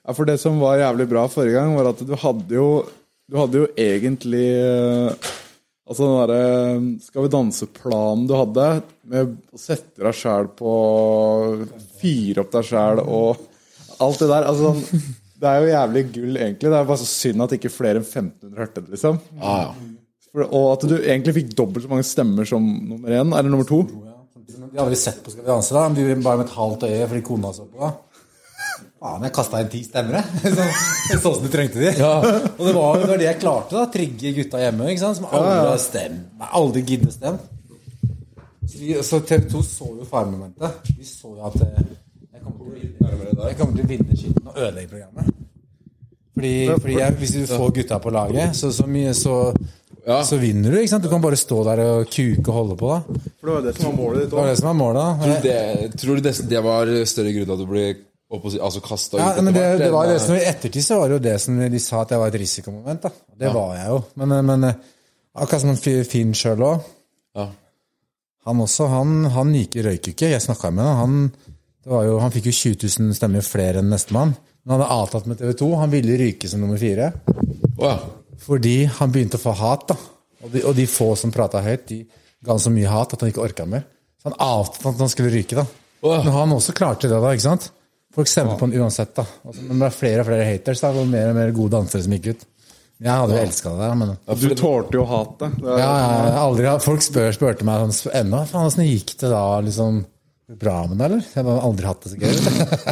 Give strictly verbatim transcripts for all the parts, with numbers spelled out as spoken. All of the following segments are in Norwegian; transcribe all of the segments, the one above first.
Ja, for det som var jævlig bra forrige gang, var at du hadde jo, du hadde jo egentlig, altså den der Skal vi danse-planen du hadde, med å sette deg selv på, fyre opp deg selv, og alt det der, altså det er jo jævlig gull egentlig, det er bare så synd at ikke flere enn femten hundre hørte det, liksom. Ah, ja. For, og at du egentlig fikk dobbelt så mange stemmer som nummer én, eller nummer to. De hadde vi sett på Skal vi danse da, de bare med et halvt øye fordi kona så på da. Faen, jeg kastet inn ti stemmer, så, sånn som du trengte de. Ja. Og det var, det var det jeg klarte da, trigge gutta hjemme, ikke sant? Som aldri ja, ja. har stemt, aldri giddet stemt. Så, vi, så T V to så jo farmomentet. Vi så jo at jeg kommer til å vinne, jeg kommer til å vinne skitten og ødelegge programmet. Fordi, fordi jeg, hvis du får gutta på laget, så, så mye så... Ja. Så vinner du, ikke sant? Du kan bare stå der og kuke og holde på da. For det var det som var målet ditt også. Det var det som var målet da. Tror du det, tror du det, det var større grunn til at du ble altså kastet ja, ut? Men det, det var det som i ettertid så var det jo det som de sa at jeg var et risikomoment da. Det ja. Var jeg jo. Men, men akkurat som Finn selv også. Ja. Han også, han, han gikk i røyk ikke. Jeg snakket med han. Det var jo, han fikk jo tjue tusen stemmer flere enn neste mann. Men han hadde avtalt med T V to. Han ville ryke som nummer fire. Åja. Oh, fordi han begynte å få hat da. Og de, og de få som pratet høyt, de ga han så mye hat at han ikke orket mer. Så han avtalte at han skulle ryke da. Oh. Men han også klarte det da, ikke sant? Folk stemte oh. på han uansett da. Altså, men det var flere og flere haters da, og mer og mer gode dansere som gikk ut. Jeg hadde jo elsket det der, men... Ja, du tålte jo hatet. Ja, jeg aldri... Folk spør, spørte meg sånn, enda, faen, hvordan gikk det da, liksom... Bra med det, eller? Jeg har aldri hatt det så gøy.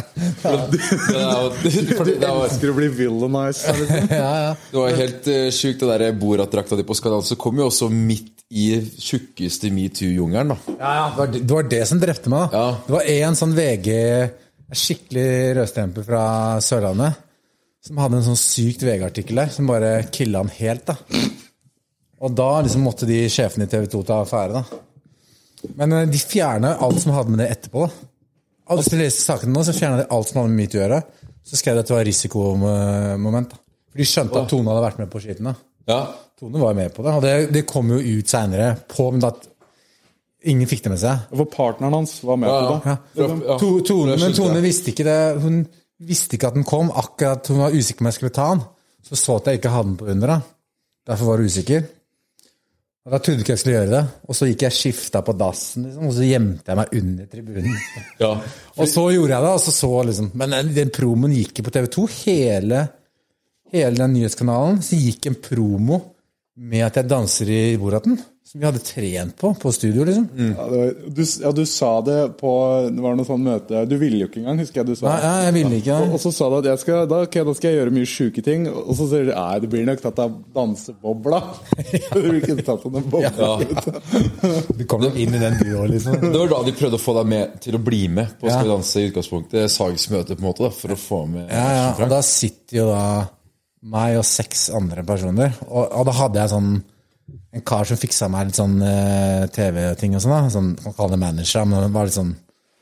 Fordi jeg elsker å bli villainized. Ja, ja. Det var helt uh, sykt det der Borat-drakta di på Skal Danse. Så kom jo også midt i tjukkeste MeToo-jungeren da. Ja, ja. Det var det, det var det som drepte meg da. Ja. Det var en sånn V G, skikkelig rødstempel fra Sørlandet, som hadde en sånn sykt V G-artikkel der, som bare killet han helt da. Og da liksom måtte de sjefene i T V to ta affære da. Men de fjernet alt som hadde med det etterpå da. Hvis du leser saken nå, så fjernet de alt som hadde med MeToo å gjøre. Så skrev de at det var risikomoment da. For de skjønte at Tone hadde vært med på skiten da. Ja. Tone var med på det, og det, det kom jo ut senere på, men at ingen fikk det med seg. For partneren hans var med ja, på det. Ja. Ja. To, tone, men Tone visste ikke det. Hun visste ikke at den kom, akkurat hun var usikker om jeg skulle ta den. Så så at jeg ikke hadde den på under da. Derfor var hun usikker. Og da trodde jeg ikke jeg skulle gjøre det. Og så gikk jeg skifta på dassen, liksom, og så gjemte jeg meg under tribunen. Ja. Og så gjorde jeg det, og så så liksom... Men den, den promoen gikk på T V to, hele, hele den nyhetskanalen, så gikk en promo med at jeg danser i Boraten, som vi hadde trent på, på studio, liksom. Mm. Ja, det var, du, ja, du sa det på, det var noe sånn møte, du ville jo ikke engang, husker jeg du sa. Nei, ja, jeg ville ikke. Og, og så sa du at jeg skal, da, okay, da skal jeg gjøre mye syke ting, og så sier du, nei, det blir nok tatt av dansebobla. Du vil ikke tatt av den bobla. Ja. Du kom jo inn i den byen, liksom. Det var da de prøvde å få deg med til å bli med på Skal vi danse i utgangspunktet, sagsmøte på en måte da, for å få med. Ja, ja, og da sitter jo da meg og seks andre personer, og, og da hadde jeg sånn en kar som fikset meg litt sånn uh, T V-ting og sånn da, sånn, man kan kalle det manager, men det var litt sånn,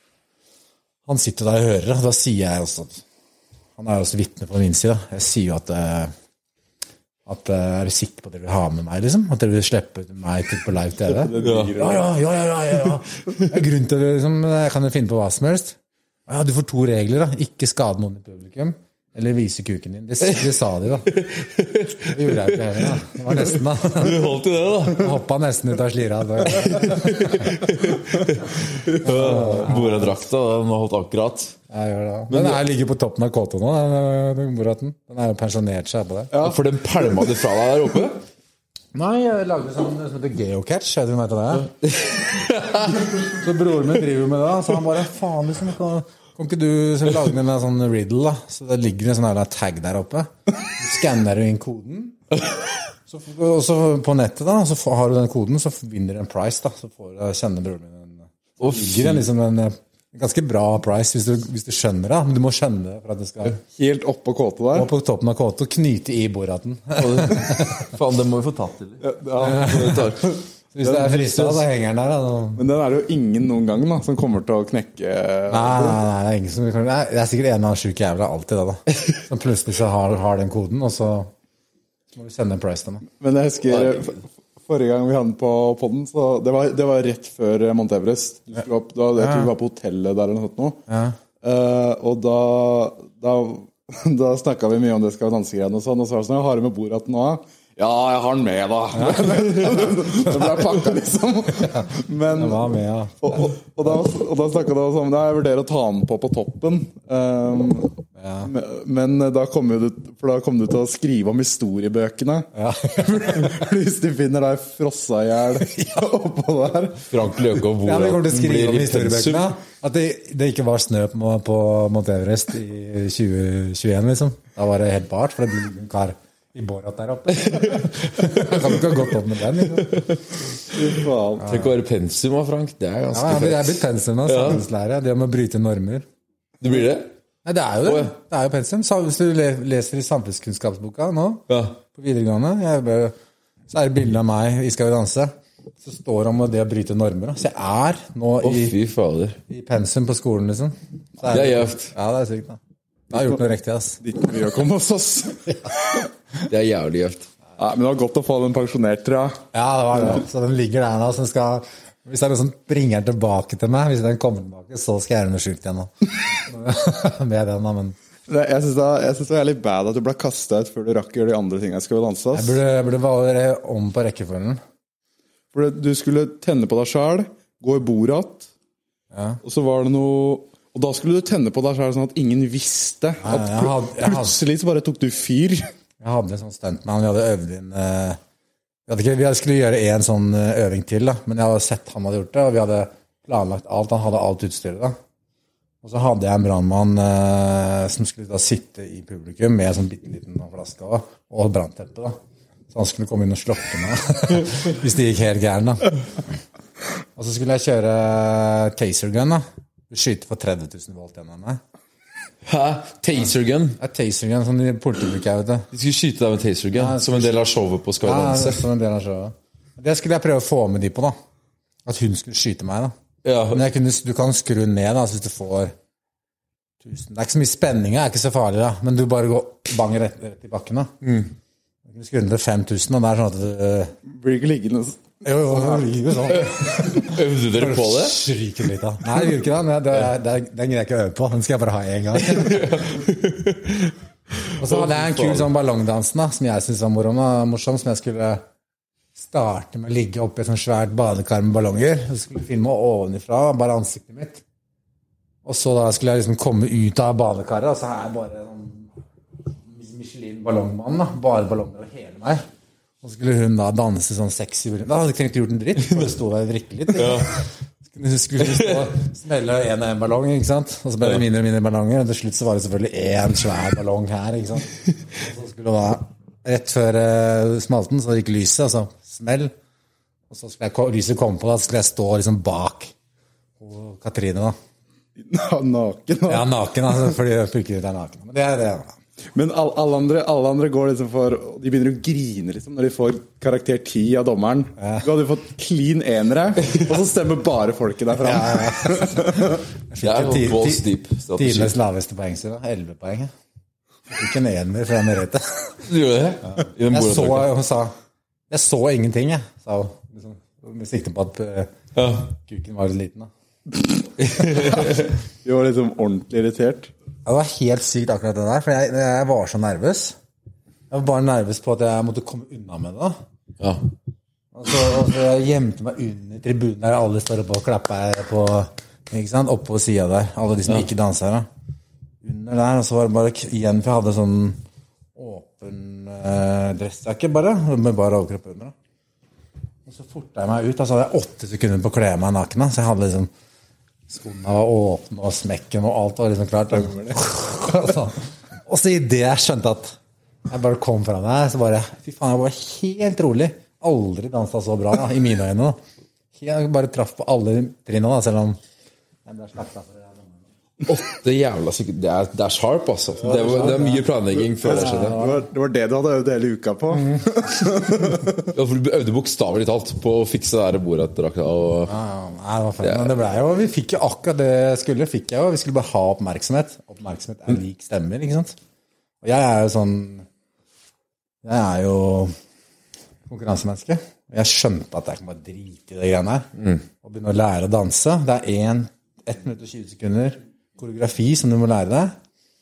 han sitter der og hører, og da sier jeg også, han er også vittne på min side, jeg sier jo at, uh, at uh, er du sikker på at dere vil ha med meg, liksom? At dere vil slippe meg til på live T V? Ja, ja, ja, ja, ja, ja. Det er grunn til det, liksom, jeg kan jo finne på hva som helst. Ja, du får to regler da, ikke skade noen i publikum, eller vise kuken din. Det, det sa de da. Det gjorde jeg ikke heller da. Det var nesten da. Du holdt i det da. Jeg hoppet nesten ut av slira. Boradrakta, den har holdt akkurat. Jeg gjør det. Den er ligger på toppen av kåta nå, den, den Boraten. Den er jo pensjonert seg på det. Ja, for den pælma du fra deg der oppe? Nei, jeg lagde sånn som heter geocache, vet du hva heter det? Så broren min driver med det, så han bare, faen liksom, kan, kan ikke du lage den med en sånn riddle da? Så det ligger en sånn her tag der oppe. Du skanner inn koden. Så, og så på nettet da, så har du den koden, så vinner du en price da. Så får du kjenne broren min en, så ligger den liksom en, en ganske bra price hvis du, hvis du skjønner det. Men du må skjønne det for at det skal... Helt opp på kåte der? Opp på toppen av kåte og knyte i Boraten. Faen, det må vi få tatt til. Ja, ja. Hvis det er fristet, så henger den der. Da. Men den er det jo ingen noen gang da, som kommer til å knekke... Nei, nei, nei, det er ingen som... Det er, det er sikkert en eller annen syk jævla alltid det da. Som plutselig så har, har den koden, og så må vi sende en price til den. Men jeg husker... Forrige gang vi hadde den på podden, så det var, det var rett før Mount Everest. Du skulle opp, da, jeg tror vi var på hotellet der eller noe sånt nå. Ja. Uh, og da, da da snakket vi mye om det skal vi dansegreiene og sånn, og så var det sånn, jeg har du med Borat nå? Ja, jeg har den med da. Det ble pakket liksom. Men, Jeg var med, ja. og, og, og, da, og da snakket jeg også om det, jeg vurderer å ta den på på toppen. Um, Ja. men, men da kommer du, for da kommer du til å skrive om historiebøkene. Ja. Hvis de finner deg frossa i hjel oppå der. Frank Løkov Ja, vi kommer til å skrive blir om i historiebøkene. At det, det ikke var snø på, på Mount Everest i tjue tjueen, liksom. Da var det helt bart, for det ble en kar i Borat der oppe. Jeg kan ikke ha gått opp med den. Liksom. Fy faen. Tenk å være pensum av Frank, det er Ja, ganske jeg blir- jeg fett. blir pensum nå, samfunnslære. Det med å bryte normer. Du blir det? Nei, det er jo det. Å, ja. Det er jo pensum. Så hvis du le- leser i samfunnskunnskapsboka nå, Ja. på videregående, jeg bare, så er det bilde av meg i Skal vi danse. Så står det om det å bryte normer. da. Så jeg er nå Å, i, fy fader. i pensum på skolen, liksom. Så Det er gjevt. Ja, det er sykt, da. Jeg har gjort noe riktig, ass. Ditt mye å komme hos oss. Det er jævlig gjevt. Nei, men det var godt å få den pensjonert, tror jeg. Ja, det var det. Så den ligger der nå, så den skal... Hvis det er noe som bringer den tilbake til meg, hvis den kommer tilbake, så skal jeg gjøre noe sjukt igjen nå. Med den, da, men... Det, jeg synes det, var- jeg synes det var litt bad at du ble kastet ut før du rakk å gjøre de andre tingene jeg skulle danse. Jeg Ass. burde, jeg burde bare om på rekkefølgen. For det- du skulle tenne på deg selv, gå i Borat, Ja. og så var det noe... Og da skulle du tenne på deg selv sånn at ingen visste Nei, at jeg hadde- jeg hadde- plutselig så bare tok du fyr. Jeg hadde en sånn stuntman, vi hadde øvd inn eh, vi, hadde ikke, vi hadde skulle gjøre en sånn eh, øving til, da. Men jeg hadde sett han hadde gjort det, og vi hadde planlagt alt. Han hadde alt utstyret, da. Og så hadde jeg en brannmann eh, som skulle da sitte i publikum med en sånn bitte liten flaske og, og brannteppe, da. Så han skulle komme inn og slokke meg hvis det gikk helt gærent, da. Og så skulle jeg kjøre tasergun, da. Skyte for tretti tusen volt gjennom meg. Hæ? Tasergun? Det er tasergun, sånn i politibruket, vet du. De skulle skyte deg med tasergun som en del av showet på Skal vi Ja, det danse. er som en del av showet. Det skulle jeg prøve å få med de på, da. At hun skulle skyte meg, da. Ja. Men jeg kunne, du kan skru ned, da, hvis du får tusen. Det er ikke så mye spenning, det er ikke så farlig, da. Men du bare går bang rett, rett i bakken, da. Mm. Du kunne skru ned til fem tusen, og det er sånn at du... Blir ikke liggende. Jo, jo, det blir jo sånn. Øvde dere på det? Stryker litt, da. Nei, det gjør ikke det, men det, det, det, den greier jeg ikke å øve på. Den skal jeg bare ha en gang. Og så hadde jeg en kul sånn ballongdansen, da, som jeg synes var morom, da, morsom, som jeg skulle starte med å ligge oppe i et sånt svært badekar med ballonger. Og så skulle jeg filme ovenifra, bare ansiktet mitt. Og så da skulle jeg liksom komme ut av badekaret, og så er jeg bare sånn Michelin-ballongmann, da. Bare ballonger over hele meg. Og så skulle hun da danse sånn sexy. Da hadde jeg ikke tenkt å gjort en dritt. Bare stå der og vrikke litt. Ja. Skulle, skulle stå og smelle en og en ballong, ikke sant? Og så ble det mindre og mindre ballonger. Og til slutt så var det selvfølgelig en svær ballong her, ikke sant? Og så skulle det da rett før uh, smalten, så gikk lyset, og så smell. Og så skulle jeg, lyset komme på, da så skulle jeg stå liksom bak og Katrine, da. Naken. Da. Ja, naken, altså, fordi pulker ut er naken. Men det er det, da. Men alle, alle, andre, alle andre går liksom for de begynner å grine liksom når de får karakter ti av dommeren. Ja. Du hadde jo fått clean enere, og så stemmer bare folket derfra. Ja, ja. Det er jo balls deep strategi. Tidenes laveste poeng, så elleve poeng. Jeg fikk en ener fra Merete. Du gjorde det? Ja. Jeg så, hun sa jeg så ingenting, jeg, sa hun. Liksom, med sikte på at uh, ja. kuken var litt liten, da. Du var liksom ordentlig irritert. Det var helt sykt akkurat det der, for jeg, jeg var så nervøs. Jeg var bare nervøs på at jeg måtte komme unna med det. Ja. Og så, og så jeg gjemte meg under tribunen der alle står oppe og klapper på, ikke sant, oppe på siden der. Alle de som ja. ikke danser da. Under der, og så var det bare igjen, for jeg hadde sånn åpen eh, dressjakke bare, med bare overkropp under. Og så fortet jeg meg ut, da så hadde jeg åtte sekunder på å kle meg naken, da. Så jeg hadde liksom skoene var åpne, og smekken, og alt var liksom klart. Og så i det jeg skjønte at jeg bare kom fra meg, så bare, fy faen, jeg var helt rolig. Aldri danset så bra, da, i mine øyne. Da. Jeg bare traff på alle trinnene, da, selv om jeg ble slakta for det. Åtte jævla sekunder. Det er, det er sharp, altså. Det, var, det er mye planlegging før det skjedde. Det var, det var det du hadde øvd hele uka på. Ja, for du øvde bokstavelig talt på å fikse det der Borat-drakta. Og... Ja, ja, det var feil. Men det ble jo, vi fikk jo akkurat det skulle, fikk jeg jo. Vi skulle bare ha oppmerksomhet. Oppmerksomhet er lik stemmer, ikke sant? Og jeg er jo sånn, jeg er jo konkurransemenneske. Jeg skjønte at jeg kan bare drite i det greiene her. Mm. Og begynne å lære å danse. Det er en, ett minutt og tjue sekunder koreografi som du må lære deg.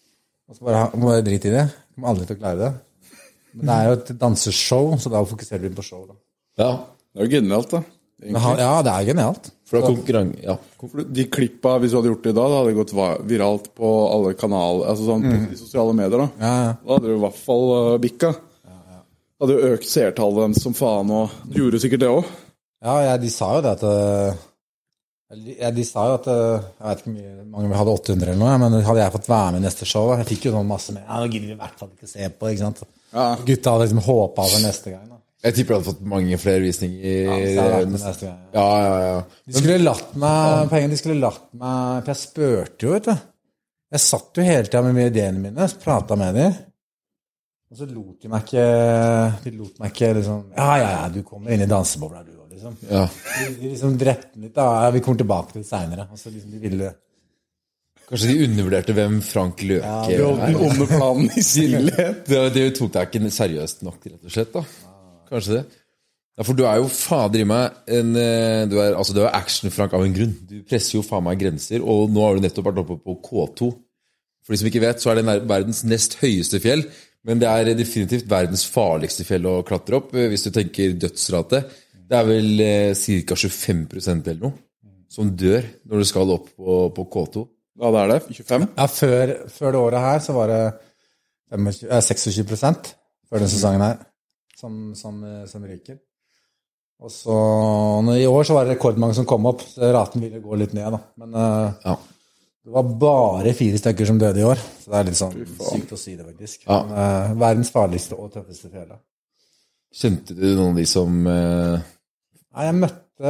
Og så bare, må jeg drite i det. Jeg kommer aldri til å klare det. Men det er jo et danseshow, så da fokuserer vi på show. Da. Ja. Det er jo genialt, da. Egentlig. Ja, det er genialt. For det er konkurran... Ja. De klippa, hvis du hadde gjort det i dag, da hadde det gått viralt på alle kanaler, altså sånn på de sosiale medier, da. Ja, ja. Da hadde det i hvert fall uh, bikka. Ja, ja. Det hadde jo økt seertallet dem som faen, og du gjorde sikkert det også. Ja, ja, de sa jo det at... Ja, de sa jo at jeg vet ikke mye, mange vi hadde åtte hundre eller noe, men hadde jeg fått være med i neste show, jeg fikk jo sånn masse med, ja, nå gidder vi i hvert fall ikke se på, ikke sant? Ja. Gutta hadde liksom håpet av det neste gang. Da. Jeg tipper jeg hadde fått mange flere visninger. Ja, så jeg hadde neste gang. Ja, ja, ja. De skulle latt meg, penger, de skulle latt meg, for jeg spørte jo, vet du. Jeg satt jo hele tiden med ideene mine, pratet med dem, og så lot de meg ikke, de lot meg ikke liksom, ja, ja, ja, du kommer inn i dansebobla, du. Liksom. Ja. De, de liksom drepte litt, da. Ja, vi kommer tilbake til det senere. Altså, liksom, de ville... Kanskje de undervurderte hvem Frank Løke ja, er. Den onde planen i stillhet. Det, det tok deg ikke seriøst nok, rett og slett, da. Kanskje det. Ja, for du er jo fader i meg en, du er, altså, du er action-Frank av en grunn. Du presser jo faen meg grenser, og nå har du nettopp vært oppe på K to. For de som ikke vet, så er det verdens nest høyeste fjell, men det er definitivt verdens farligste fjell å klatre opp, hvis du tenker dødsrate. Det er vel eh, ca. tjuefem prosent eller noe som dør når du skal opp på, på K to. Ja, det er det. tjuefem? Ja, før, før det året her så var det tjuefem, eh, seksogtjue prosent før den sesongen her som, som, som ryker. Og så i år så var det rekordmange som kom opp, så raten ville gå litt ned da. Men eh, ja. Det var bare fire stykker som døde i år, så det er litt sånn sykt å si det faktisk. Ja. Men, eh, verdens farligste og tøffeste fjell. Kjente du noen av de som... Eh... Nei, jeg møtte,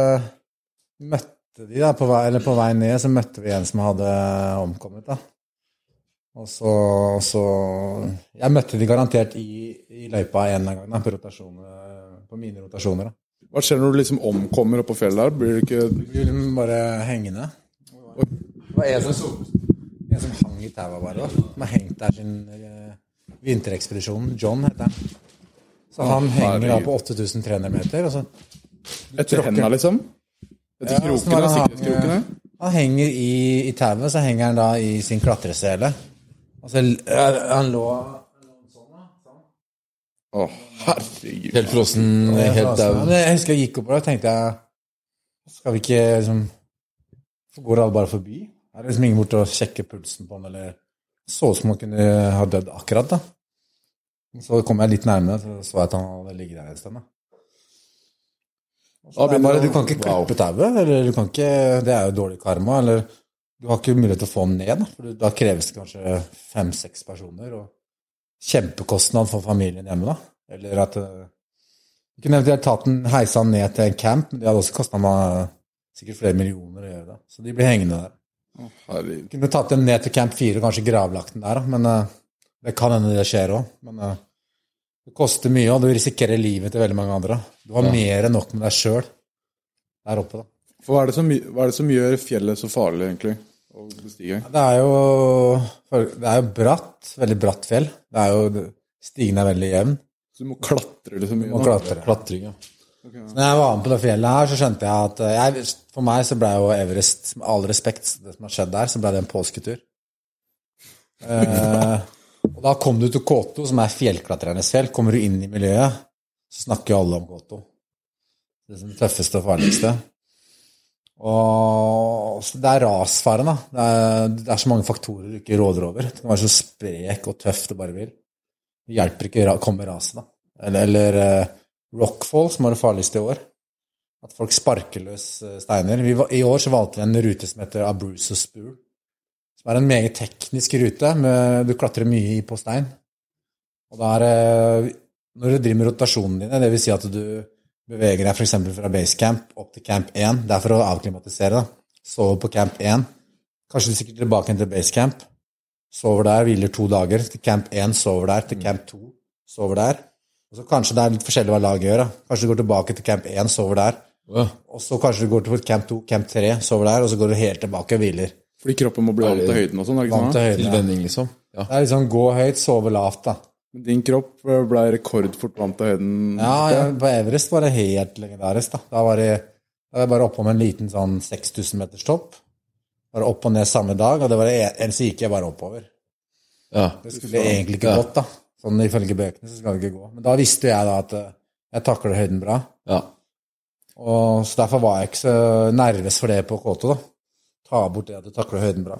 møtte de da, på vei, eller på vei ned, så møtte vi en som hadde omkommet da. Og så, og så jeg møtte de garantert i, i løypa en gang da, på rotasjoner, på mine rotasjoner da. Hva skjer når du liksom omkommer opp på fjellet der? Blir det ikke... Du blir liksom bare hengende. Det var en som, en som hang i tæva bare da, som har hengt der sin uh, vinterekspedisjon, John heter han. Så han henger da på åtte tusen tre hundre meter, og så... Etter hendene, liksom? Etter ja, krokene, han, sikkerhetskrokene? Han henger i, i tauet, så henger han da i sin klatresele. Og så han lå sånn da. Sånn. Åh, herregud. Helt frossen, helt down. Jeg husker jeg gikk opp og da tenkte jeg, skal vi ikke liksom, går alle bare forbi? Er det liksom ingen bort og sjekke pulsen på han, eller så som man kunne ha dødd akkurat da. Så kom jeg litt nærmere, så så jeg at han hadde ligget der en sted da. Det er bare, du kan ikke klippe tauet, eller du kan ikke, det er jo dårlig karma, eller du har ikke mulighet til å få den ned, da, for da kreves det kanskje fem-seks personer, og kjempekostnad for familien hjemme da, eller at du kunne eventuelt tatt den, heisa den ned til en camp, men det hadde også kostet meg sikkert flere millioner å gjøre det, så de blir hengende der. Herregud. Du kunne tatt den ned til camp fire, og kanskje gravlagt den der, men uh, det kan hende det skjer også, men uh, det koster mye, og du risikerer livet til veldig mange andre. Du har ja. mer enn nok med deg selv der oppe da. For hva er, det som, hva er det som gjør fjellet så farlig egentlig å bestige? Det er jo, det er jo bratt, veldig bratt fjell. Det er jo, stigen er veldig jevn. Så du må klatre liksom mye? Du må klatre. Klatring, ja. Okay. Så når jeg var med på det fjellet her, så skjønte jeg at jeg, for meg så ble jo Everest, med all respekt, det som har skjedd der, så ble det en påsketur. Eh... Og da kom du til K to, som er fjellklatrerenes fjell. Kommer du inn i miljøet, så snakker jo alle om K to. Det er det tøffeste og farligste. Og det er rasfaren, da. Det er, det er så mange faktorer du ikke råder over. Det kan være så sprek og tøff det bare vil. Det hjelper ikke å komme rasen, da. Eller, eller uh, Rockfall, som er det farligste i år. At folk sparker løs steiner. Vi, I år så valgte vi en rute som heter Abruzzo Spur. Det er en meget teknisk rute, med, du klatrer mye på stein. Og da er, når du driver med rotasjonen dine, det vil si at du beveger deg for eksempel fra basecamp opp til camp én, det er for å avklimatisere da. Sover på camp én, kanskje du sikkert tilbake til basecamp, sover der, hviler to dager, til camp én, sover der, til camp to, sover der. Og så kanskje det er litt forskjellig hva laget gjør da. Kanskje du går tilbake til camp én, sover der, og så kanskje du går til camp to, camp tre, sover der, og så går du helt tilbake og hviler. Fordi kroppen må bli vant til høyden og sånn, er det ikke sånn? Tilvenning, liksom. Ja. Det er liksom gå høyt, sove lavt, da. Din kropp ble rekordfort vant til høyden? Ja, ja, på Everest var det helt legendarisk, da. Da var det, da var jeg bare oppe med en liten sånn seks tusen meters topp. Bare opp og ned samme dag, og det var det eneste gikk jeg bare oppover. Ja. Det skulle egentlig ikke gått, da. Sånn ifølge bøkene så skal det ikke gå. Men da visste jeg da at jeg takler høyden bra. Ja. Og så derfor var jeg ikke så nervøs for det på K to, da. Ta bort det at du takler høyden bra.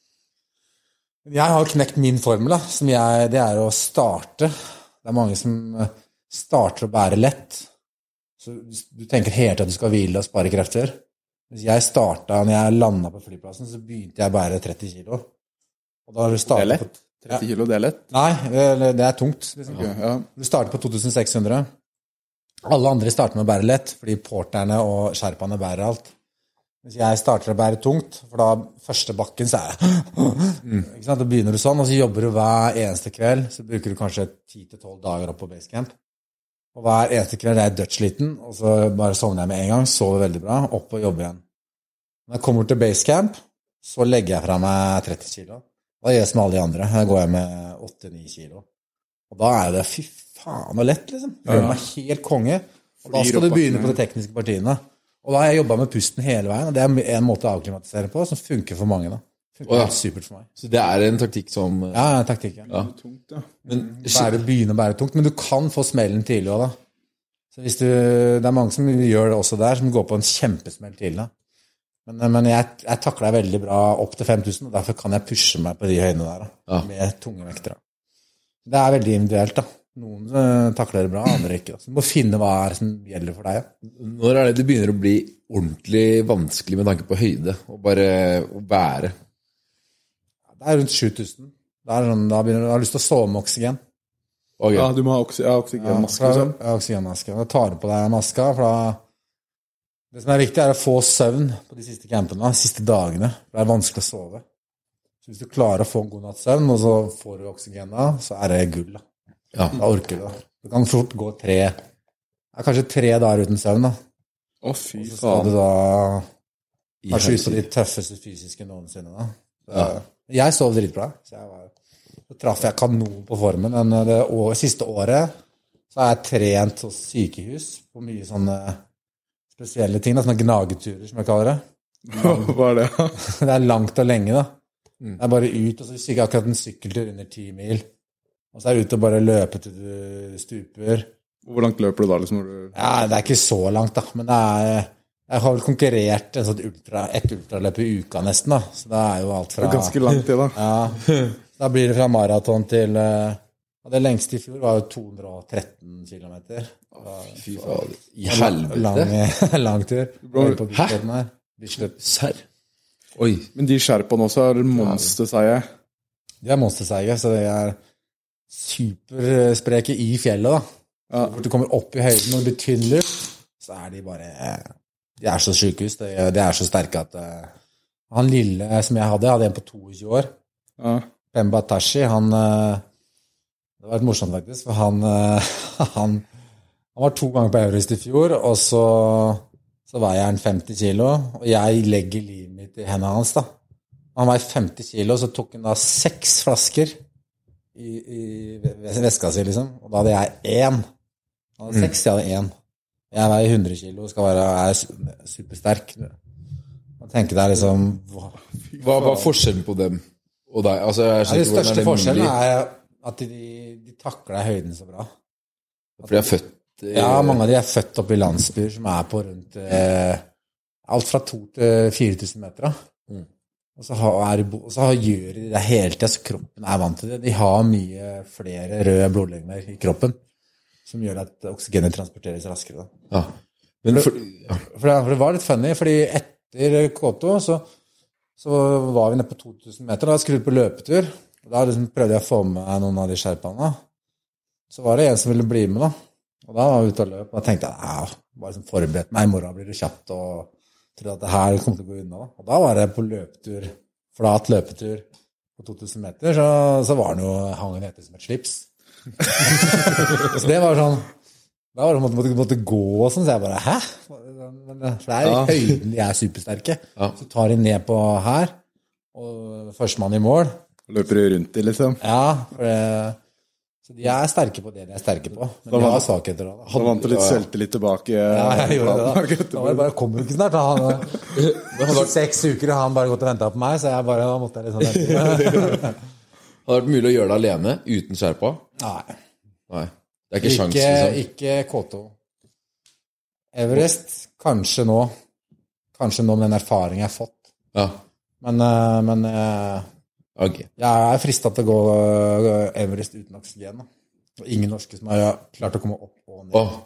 Men jeg har knekt min formel, da, som jeg, det er å starte. Det er mange som starter å bære lett. Så du tenker hele tiden at du skal hvile og spare krefter. Hvis jeg startet, når jeg landet på flyplassen, så begynte jeg å bære tretti kilo. Og da har du startet det er lett? tretti kilo, det er lett? Nei, det, det er tungt. Liksom. Okay, ja. Du starter på to tusen seks hundre. Alle andre starter med å bære lett, fordi porterne og skjerpene bærer alt. Hvis jeg starter å bære tungt, for da første bakken så er det mm. ikke sant? Da begynner du sånn, og så jobber du hver eneste kveld, så bruker du kanskje ti til tolv dager opp på basecamp. Og hver eneste kveld er jeg dødsliten, og så bare sovner jeg med en gang, sover veldig bra, opp og jobber igjen. Når jeg kommer til basecamp, så legger jeg fra meg tretti kilo. Da gjør jeg som alle de andre. Her går jeg med åtte til ni kilo. Og da er det, fy faen, og lett, liksom. Jeg føler meg helt konge. Og da skal du begynne på de tekniske partiene. Og da har jeg jobbet med pusten hele veien, og det er en måte å avklimatisere på, som funker for mange, da. Funker oh, ja. Helt supert for meg. Så det er en taktikk som... Ja, en taktikk, ja. ja. Tungt, ja. Men, bære, begynne å bære tungt, men du kan få smellen tidlig også, da. Så hvis du... Det er mange som gjør det også der, som går på en kjempesmell tidlig, da. Men, men jeg, jeg takler veldig bra opp til fem tusen, og derfor kan jeg pushe meg på de høydene der, da, ja. Med tunge vekter. Da. Det er veldig individuelt, da. Noen uh, takler det bra, andre ikke. Da. Så du må finne hva er som gjelder for deg. Ja. Når er det det begynner å bli ordentlig vanskelig med tanke på høyde, og bare å bære? Det er rundt sju tusen. Da, sånn, da begynner du å ha lyst til å sove med oksygen. Okay. Ja, du må ha oksy- ja, oksygenmaske. Ja, ja, oksygenmaske. Da tar du på deg maska, for da det som er viktig er å få søvn på de siste campene, de siste dagene. Det er vanskelig å sove. Så hvis du klarer å få en god natts søvn, og så får du oksygen da, så er det gull da. Ja. Da orker du da. Du kan fort gå tre, ja, kanskje tre dager uten søvn da. Å, fy faen. Og så skal du da kanskje ut på de tøffeste fysiske noensinne da. Så, ja. Jeg sov dritbra, så jeg var, så traff jeg kanon på formen, men det år, siste året så har jeg trent hos sykehus på mye sånne spesielle ting, da, sånne gnageturer, som jeg kaller det. Hva er det? Det er langt og lenge, da. Det er bare ut, og så sykker jeg akkurat en sykkeltur under ti mil. Og så er det ut og bare løpe til du stuper. Hvor langt løper du da, liksom? Du... Ja, det er ikke så langt, da. Men det er... Jeg har vel konkurrert en sånn ultra, et ultraløp i uka nesten, da. Så det er jo alt fra... Det er ganske langt det, da. Ja. Da blir det fra maraton til... Ja, det lengste i fjor var jo to hundre og tretten kilometer. Fy faen, i helvete. Lang, lang tur. Hæ? Serr? Oi. Men de skjerpene også er monsterseie. De er monsterseie, så de er superspreke i fjellet, da. Ja. Når du kommer opp i høyden og det blir tynn luft, så er de bare... De er så sykehus, de, de er så sterke at... Han lille som jeg hadde, jeg hadde en på tjueto år. Ja. Pemba Tashi, han... Det var litt morsomt faktisk, for han, han, han var to ganger på Everest i fjor, og så, så veier han femti kilo, og jeg legger livet mitt i hendene hans da. Han veier femti kilo, så tok han da seks flasker i, i veska si, liksom, og da hadde jeg én. Han hadde seks, jeg hadde én. Jeg veier hundre kilo, skal være, er supersterk. Man tenker det er liksom... Hva, hva var forskjellen på dem og deg? Altså, jeg ja, det største forskjellen er at de, de takler høyden så bra. For de er født... I... Ja, mange av de er født oppe i landsbyer som er på rundt eh, alt fra to til fire tusen meter. Mm. Og så, har, er, og så har, gjør de det hele tiden, så kroppen er vant til det. De har mye flere røde blodlegemer i kroppen, som gjør at oksygenet transporteres raskere. Da. Ja. Men for, ja. For, det, for det var litt funny, fordi etter K to så, så var vi nede på to tusen meter, da skulle vi på løpetur. Da liksom prøvde jeg å få med noen av de skjerpene. Så var det en som ville bli med, da. Og da var vi ute og løp, og da tenkte jeg, ja, bare liksom forberedt meg, i morgen blir det kjapt, og trodde at det her kom til å gå unna. Da. Og da var det på løpetur, flat løpetur på to tusen meter, så, så var den jo hangen etter som et slips. Så det var sånn, da var det måtte, måtte, måtte gå og sånn, så jeg bare, hæ? For det er ja. Høyden, de er supersterke. Ja. Så tar de ned på her, og førstemann i mål, løper rundt i, liksom. Ja, for det, så de er sterke på det de er sterke på. Men de har svakheter da. Da vant du litt selvtillit tilbake. Ja, jeg gjorde det da. Da var det bare, kommer jo ikke snart. Han hadde seks uker, og han bare gått og ventet på meg, så jeg bare, da måtte jeg liksom vente. Hadde det vært mulig å gjøre det alene, uten Sherpa? Nei. Nei. Det er ikke sjans, Ikke, liksom. ikke K to. Everest, kanskje nå. Kanskje nå med den erfaringen jeg har fått. Ja. Men, eh, men eh, Ok. jeg er fristet til å gå eh, Everest uten oksygen. Da. Og ingen norske som har klart å komme opp og ned. Åh,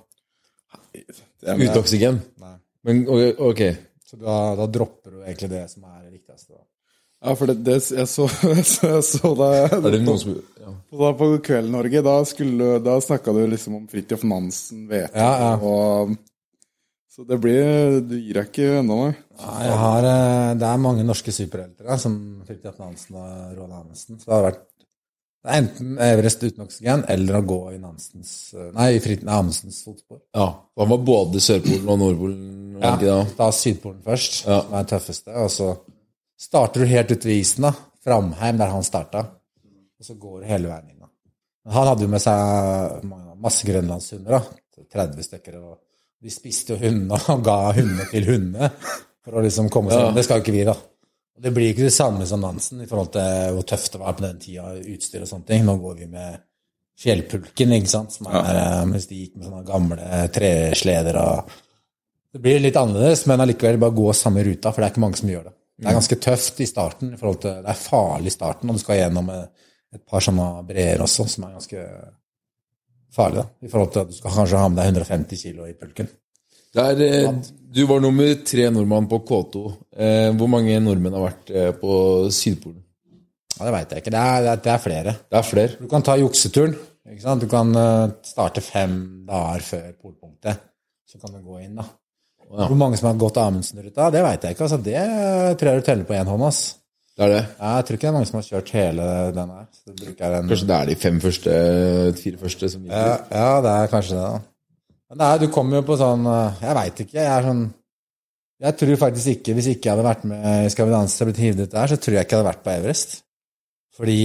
uten oksygen? Nei. Men ok, ok. Så da, da dropper du egentlig det som er det viktigste. Da. Ja, for det, det jeg så, jeg så, jeg så da, Er det noen som... Ja. da på Kveld Norge, da, skulle, da snakket du liksom om Fridtjof Nansen, vet du, Ja, ja. og så det blir, du gir deg ikke enda noe. Ja, jeg har, eh, det er mange norske superhelter da, som Fridtjof Nansen og Roald Amundsen. Så det har vært det er enten Everest uten oksygen, eller å gå i Nansens, nei, i Fridtjof Amundsens fotspor. Ja, han var både Sørpolen og Nordpolen, var Ja, det ikke det? ta Sydpolen først, Ja. som er den tøffeste, og så starter du helt ut ved isen da, Framheim der han startet, og så går du hele veien inn da. Men han hadde jo med seg mange- masse grønlandshunder da, tretti stykker, og de spiste jo hundene og ga hundene til hundene, for å liksom komme seg, Ja. det skal jo ikke vi da. Og det blir ikke det samme som Nansen, i forhold til hvor tøft det var på den tida, utstyr og sånne ting. Nå går vi med fjellpulken, ikke sant, som er, ja. Mens de gikk med sånne gamle tresleder, og det blir litt annerledes, men allikevel bare gå samme ruta, for det er ikke mange som gjør det. Det er ganske tøft i starten, i forhold til, det er farlig i starten, og du skal gjennom et par sånne breer også, som er ganske farlig da, i forhold til at du skal kanskje ha med deg hundre og femti kilo i pulken. Der, eh, du var nummer tre nordmann på K to. Eh, hvor mange nordmenn har vært eh, på Sydpolen? Ja, det vet jeg ikke, det er, det er, det er flere. Det er flere. Du kan ta jukseturen, ikke sant? Du kan uh, starte fem dager før polpunktet, så kan du gå inn da. Ja. Hvor mange som har gått Amundsen-ruta, det vet jeg ikke, altså det tror jeg du teller på en hånd, ass. Det er det. Ja, jeg tror ikke det er mange som har kjørt hele den her. Så det bruker jeg en... Kanskje det er de fem første, fire første som gikk Ja, ut. ja, det er kanskje det da. Men det er, du kommer jo på sånn, uh, jeg vet ikke, jeg er sånn, jeg tror faktisk ikke, hvis ikke jeg hadde vært med i Skal vi danse og blitt hivet ut der, så tror jeg ikke jeg hadde vært på Everest. Fordi,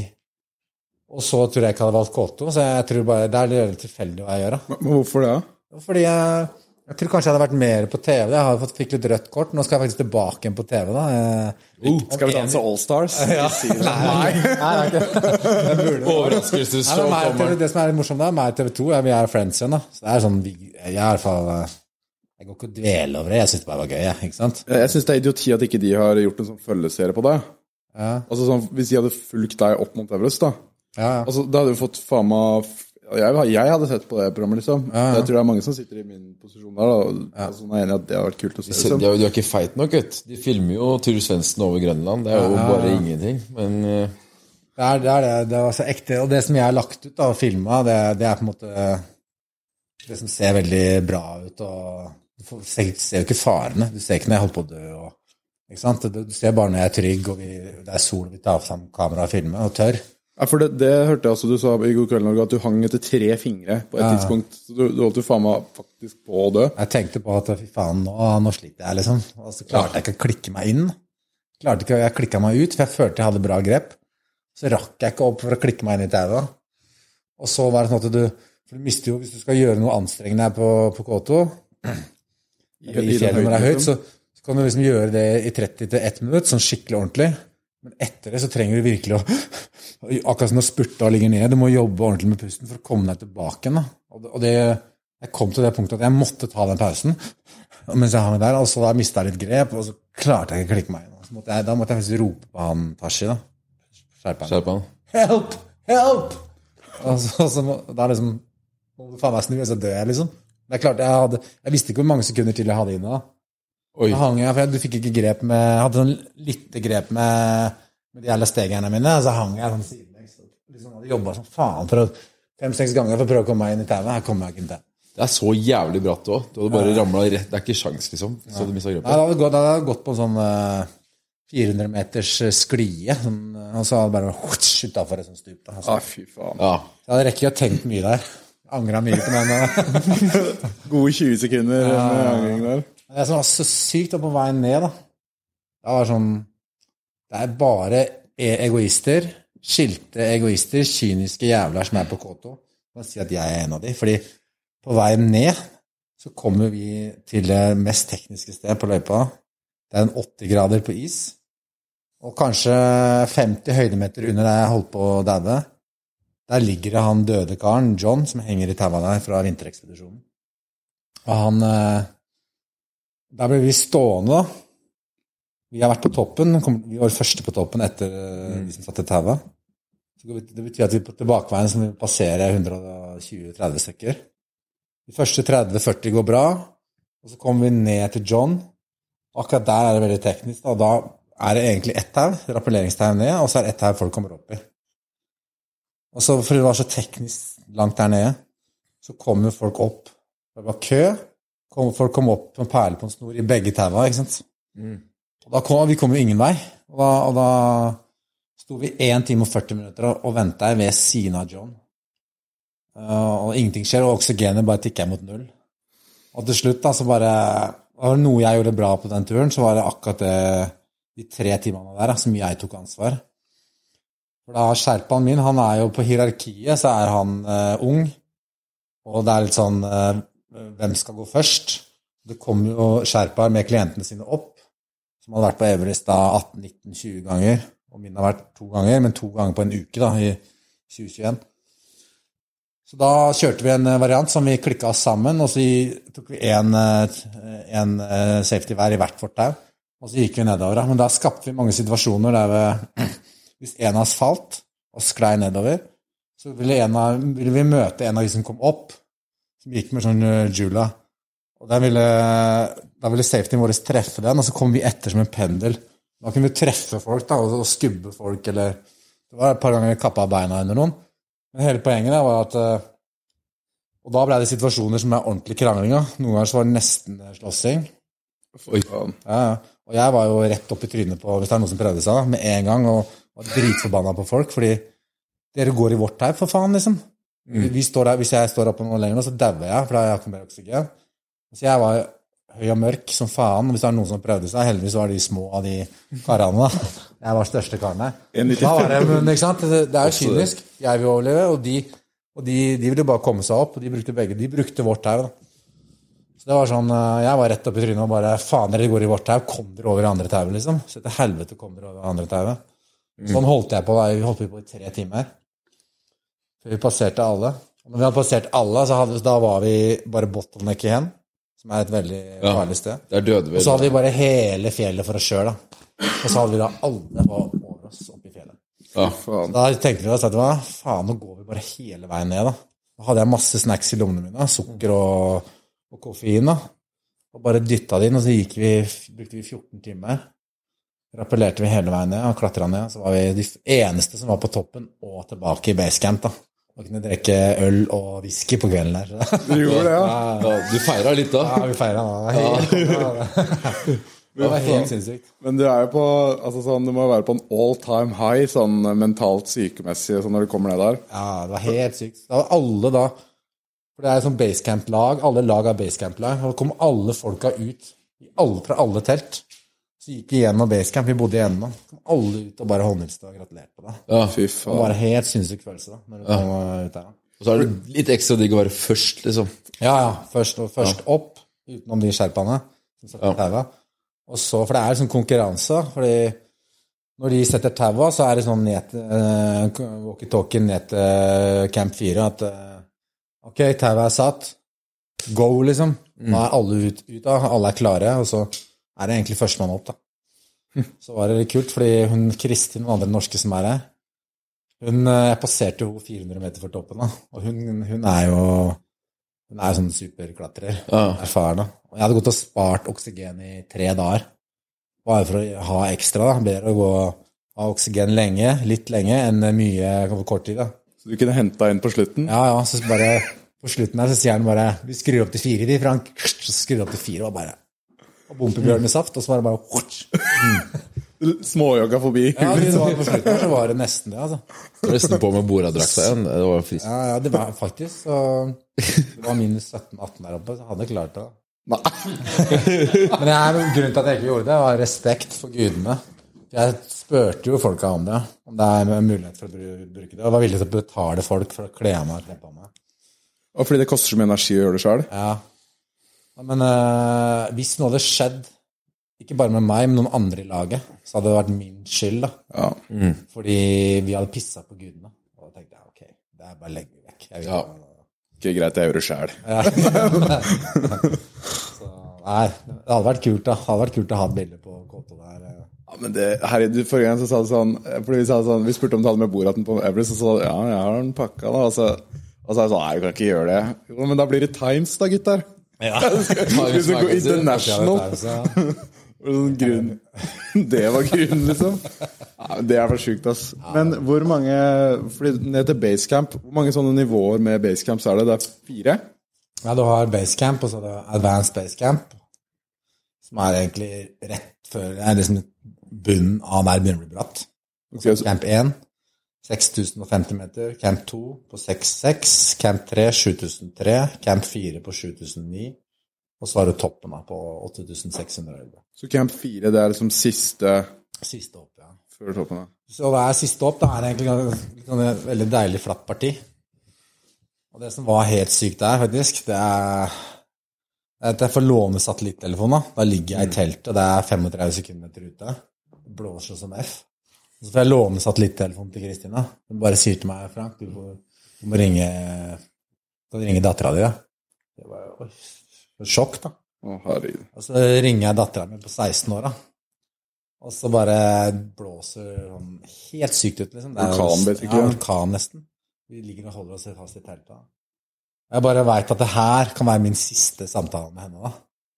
og så tror jeg ikke jeg hadde valgt K to, så jeg tror bare, det er litt tilfeldig hva jeg gjør da. Men hvorfor det? Fordi jeg, jeg tror kanskje jeg hadde vært mer på T V. Jeg har fått, fikk litt rødt kort. Nå skal jeg faktisk tilbake igjen på T V da. Uh, skal vi danse All Stars? Ja. Nei, nei, det er ikke det. Nei, Overraskelsesshow men meg, kommer. det som er litt morsomt da, meg og T V to, ja, vi er friends igjen da. Så det er sånn, vi, jeg er i hvert fall, jeg går ikke å dvele over det. Jeg synes det bare var gøy, ja, ikke sant? Jeg synes det er idioti at ikke de har gjort en sånn følgeserie på deg. Ja, Altså sånn, hvis de hadde fulgt deg opp mot Everest da, ja, ja. altså da hadde du fått faen meg, jeg, jeg hadde sett på det programmet liksom. Ja, ja. Jeg tror det er mange som sitter i min posisjon der da, og altså, jeg er enig i at det har vært kult å se De, liksom. de, er- de er ikke feit nok, vet du. De filmer jo Tur Svendsen over Grønland. Det er jo Ja, ja, bare ja. ingenting. Men eh, Det er det, er det, det var så ekte. Og det som jeg har lagt ut da, og filmet, det, det er på en måte det som ser veldig bra ut, og du får, ser, ser jo ikke farene. Du ser ikke når jeg holder på å dø, og, ikke sant? Du, du ser bare når jeg er trygg, og vi, det er sol, og vi tar fram kamera og filmer, og tør. Ja, for det, det hørte jeg også du sa i God kveld Norge, at du hang etter tre fingre på et Ja. tidspunkt, så du, du holdt jo faen meg faktisk på å dø. Jeg tenkte på at, fy faen, nå, nå sliter jeg, liksom. Og så klarte jeg ikke å klikke meg inn. Klarte ikke, jeg klikket meg ut, for jeg følte jeg hadde bra grep. Så rakk jeg ikke opp for å klikke meg inn i tauet. Og så var det sånn at du, for du mister jo, hvis du skal gjøre noe anstrengende her på, på K to, I, i fjellet når det er høyt, så, så kan du liksom gjøre det i tretti til ett minutt, sånn skikkelig ordentlig. Men etter det så trenger du virkelig å, akkurat som å spurte og ligge ned, du må jobbe ordentlig med pusten for å komme deg tilbake igjen. Da. Og det, og det, jeg kom til det punktet at jeg måtte ta den pausen, mens jeg hang der, og så da mistet jeg litt grep, og så klarte jeg ikke å klikke meg inn. Så måtte jeg, da måtte jeg faktisk rope på han Tashi, da. Skjerp han. skjerp han. Help! Help! Og så, og så må, da er det liksom, må du faen meg snu, så dør jeg liksom. Men jeg klarte, jeg hadde, jeg visste ikke hvor mange sekunder til jeg hadde inne da. Oi. Da hang jeg, for jeg, du fikk ikke grep med, jeg hadde sånn lite grep med, med de jævla stegerne mine, og så hang jeg sånn sidelengs, og liksom hadde jobbet sånn faen for å, fem-seks ganger for å prøve å komme meg inn i tauet, her kommer jeg ikke inn til. Det er så jævlig bratt også. Du hadde bare ramlet rett. Det er ikke sjans, liksom. Så du mistet Nei, grepet. det hadde gått, det hadde gått på en sånn uh, fire hundre meters sklie, sånn, og så hadde det bare hutsch, utenfor et sånt stup. Da, altså. Ah, fy faen. Ja. Jeg hadde rekket å tenkt mye der. Angret mye på den. uh, Gode tjue sekunder med angring der. Det som var så sykt da på veien ned, da. Det var sånn, det er bare egoister, skilte egoister, kyniske jævler som er på K to. Jeg kan si at jeg er en av de, fordi på veien ned så kommer vi til det mest tekniske sted på løypa. Det er en åtti grader på is. Og kanskje femti høydemeter under der jeg holdt på å daue, der ligger det han døde karen, John, som henger i taua der fra vinterekspedisjonen. Og han, der ble vi stående da. Vi har vært på toppen, vi var første på toppen etter de som satt i taua. Det betyr at vi på tilbakeveien som vi passerer hundre tjue til tretti stykker. De første tretti til førti går bra, og så kommer vi ned til John. Akkurat der er det veldig teknisk, da. Da er det egentlig ett tau, rappelleringstau ned, og så er det ett tau folk kommer opp i. Og så, for det var så teknisk langt der nede, så kommer folk opp. Det var kø, folk kom opp med perle på en snor i begge taua, ikke sant? Mm. Og da kom vi kom jo ingen vei, og da, og da stod vi en time og førti minutter og, og ventet ved siden av John. Uh, og ingenting skjer, og oksygenet bare tikker mot null. Og til slutt da, så bare, var det noe jeg gjorde bra på den turen, så var det akkurat det, de tre timene der, som jeg tok ansvar. For da skjerpaen min, han er jo på hierarkiet, så er han uh, ung, og det er litt sånn, uh, hvem skal gå først? Det kommer jo skjerpar med klientene sine opp, som hadde vært på Everest da atten, nitten, tjue ganger, og min har vært to ganger, men to ganger på en uke da, i tjue tjueen. Så da kjørte vi en variant som vi klikket oss sammen, og så tok vi en, en safety hver i hvert fortau, og så gikk vi nedover. Men da skapte vi mange situasjoner der vi, hvis en av oss falt og sklei nedover, så ville, en av, ville vi møte en av de som kom opp, som gikk med sånn jula, og da ville, da ville safetyen vår treffe den, og så kom vi etter som en pendel. Da kunne vi treffe folk da, og skubbe folk, eller det var et par ganger kappet beina under noen. Men hele poenget da var at, og da ble det situasjoner som er ordentlig krangling. Noen ganger så var det nesten slåssing. Oi. Ja, og jeg var jo rett opp i trynet på, hvis det er noen som prøvde seg, med en gang, og var dritforbannet på folk, fordi dere går i vårt teip, for faen, liksom. Mm. Vi står der, hvis jeg står oppe noe lenger, så dauer jeg, for da har jeg ikke mer oksygen. Så jeg var høy og mørk som faen, og hvis det var noen som prøvde seg, heldigvis var de små av de karene. Jeg var største karen der. Da var det, men, ikke sant? Det, det er jo kynisk. Jeg vil overleve, og de, og de, de ville bare komme seg opp, og de brukte begge. De brukte vårt tau, da. Så det var sånn, jeg var rett opp i trynet og bare, faen, dere går i vårt tau, kom dere over i andre tau, liksom. Så til helvete kom dere over i andre tau. Sånn holdt jeg på, da. Vi holdt på i tre timer. Før vi passerte alle. Og når vi hadde passert alle, så hadde, da var vi bare bottleneck igjen, som er et veldig farlig sted. Ja, der døde vi. Og så hadde vi bare hele fjellet for oss selv, da. Og så hadde vi da alle over oss opp i fjellet. Ja, faen. Da tenkte vi oss at, hva? Faen, nå går vi bare hele veien ned, da. Da hadde jeg masse snacks i lommene mine, sukker og, og koffein, da. Og bare dyttet det inn, og så gikk vi, brukte vi fjorten timer. Rappellerte vi hele veien ned, og klatret ned. Så var vi de eneste som var på toppen, og tilbake i basecamp, da. Og kunne drikke øl og whisky på kvelden der. Du gjorde det, ja. Ja, du feiret litt da. Ja, vi feiret da. Ja. Det var helt sinnssykt. Men du er jo på, altså sånn, du må være på en all-time high, sånn mentalt sykemessig, sånn når du kommer ned der. Ja, det var helt sykt. Det var alle da, for det er sånn basecamp-lag, alle lag av basecamp-lag, og det kom alle folka ut, alle, fra alle telt. Så gikk vi gjennom basecamp, vi bodde igjen nå. Kom alle ut og bare håndhilste og gratulerte på det. Ja, fy faen. Det var en helt sinnssyk følelse da, når du kom ja. ut der. Og så er det litt ekstra digg å være først, liksom. Ja, ja. Først, og først ja. Opp, utenom de skjerpene som setter ja. Taua. Og så, for det er sånn konkurranse, fordi når de setter taua, så er det sånn ned til, uh, walkie-talkie ned til camp fire, at uh, ok, taua er satt, go liksom. Mm. Nå er alle ut, ut da, alle er klare, og så er det egentlig førstemann opp, da. Så var det litt kult, fordi hun, Kristin, den andre norske som er her, hun, jeg passerte jo fire hundre meter for toppen, da. Og hun, hun er jo, hun er sånn superklatrer, ja. Erfaren, da. Og jeg hadde gått og spart oksygen i tre dager, bare for å ha ekstra, da. Bedre å gå ha oksygen lenge, litt lenge, enn mye kort tid, da. Så du kunne hentet inn på slutten? Ja, ja, så bare, på slutten her, så sier han bare, vi skrur opp til fire, de, Frank, så skrur opp til fire, og bare, og bumpebjørn med saft, og så var det bare mm. småjogga forbi. Ja, det var på slutten her, så var det nesten det, altså. Nesten på med boradrakta igjen, det var frist. Ja, ja, det var faktisk, så det var minus sytten atten der oppe, så jeg hadde klart det. Nei. Men jeg, grunnen til at jeg ikke gjorde det, var respekt for gudene. Jeg spørte jo folka om det, om det er mulighet for å bruke det, og var villig til å betale folk for å kle meg og kle på meg. Og fordi det koster så mye energi å gjøre det selv? Ja. Men uh, hvis noe hadde skjedd ikke bare med meg, men noen andre i laget, så hadde det vært min skyld da. Ja. Mm. Fordi vi hadde pisset på gudene. Og da tenkte jeg, ok, det er bare legge vekk. Jeg vil Ja. Ikke greit, jeg gjør det selv. Så, nei, det hadde vært kult da. Det hadde vært kult å ha et bilde på K to der. Ja, men det, herre, du, forrige gang så sa du sånn, fordi vi sa sånn, vi spurte om du hadde med Boraten på Everest, og så sa du, ja, jeg har den pakka da, og så, og så er jeg sånn, nei, du kan ikke gjøre det. Jo, men da blir det Times da, gutter. Ja. Hvis du går international. Sånn grunn. Det var grunnen, liksom. Ja, det er for sykt, ass. Men hvor mange, fordi ned til Basecamp, hvor mange sånne nivåer med Basecamps er det? Det er fire? Ja, du har Basecamp, og så er det Advanced Basecamp, som er egentlig rett før, det er liksom bunnen av der begynner å bli bratt. Okay, så, Camp én, seks tusen femti meter, Camp to på seks tusen seks, Camp tre, sju tusen tre, Camp fire på sju tusen ni, og så har du toppen da, på åtte tusen seks hundre elleve. så Camp fire, det er liksom siste Siste opp, ja. før toppen da. Så det er siste opp, det er egentlig sånn et veldig deilig flatt parti. Og det som var helt sykt der, faktisk, det er at jeg får låne satellittelefonen da. Da ligger jeg i teltet, det er femogtretti sekunder ute. Det blåser som F. Og så får jeg låne satellittelefonen til Kristina. Hun bare sier til meg, Frank, du, får, du må ringe, du må ringe datteren din, ja. Det var jo et sjokk, da. Å, herregud. Og så ringer jeg datteren min på seksten år, da. Og så bare blåser sånn helt sykt ut, liksom. Det er Orkan, vet ikke. Ja, orkan nesten. Vi ligger og holder oss fast i teltet, da. Jeg bare vet at det her kan være min siste samtale med henne, da.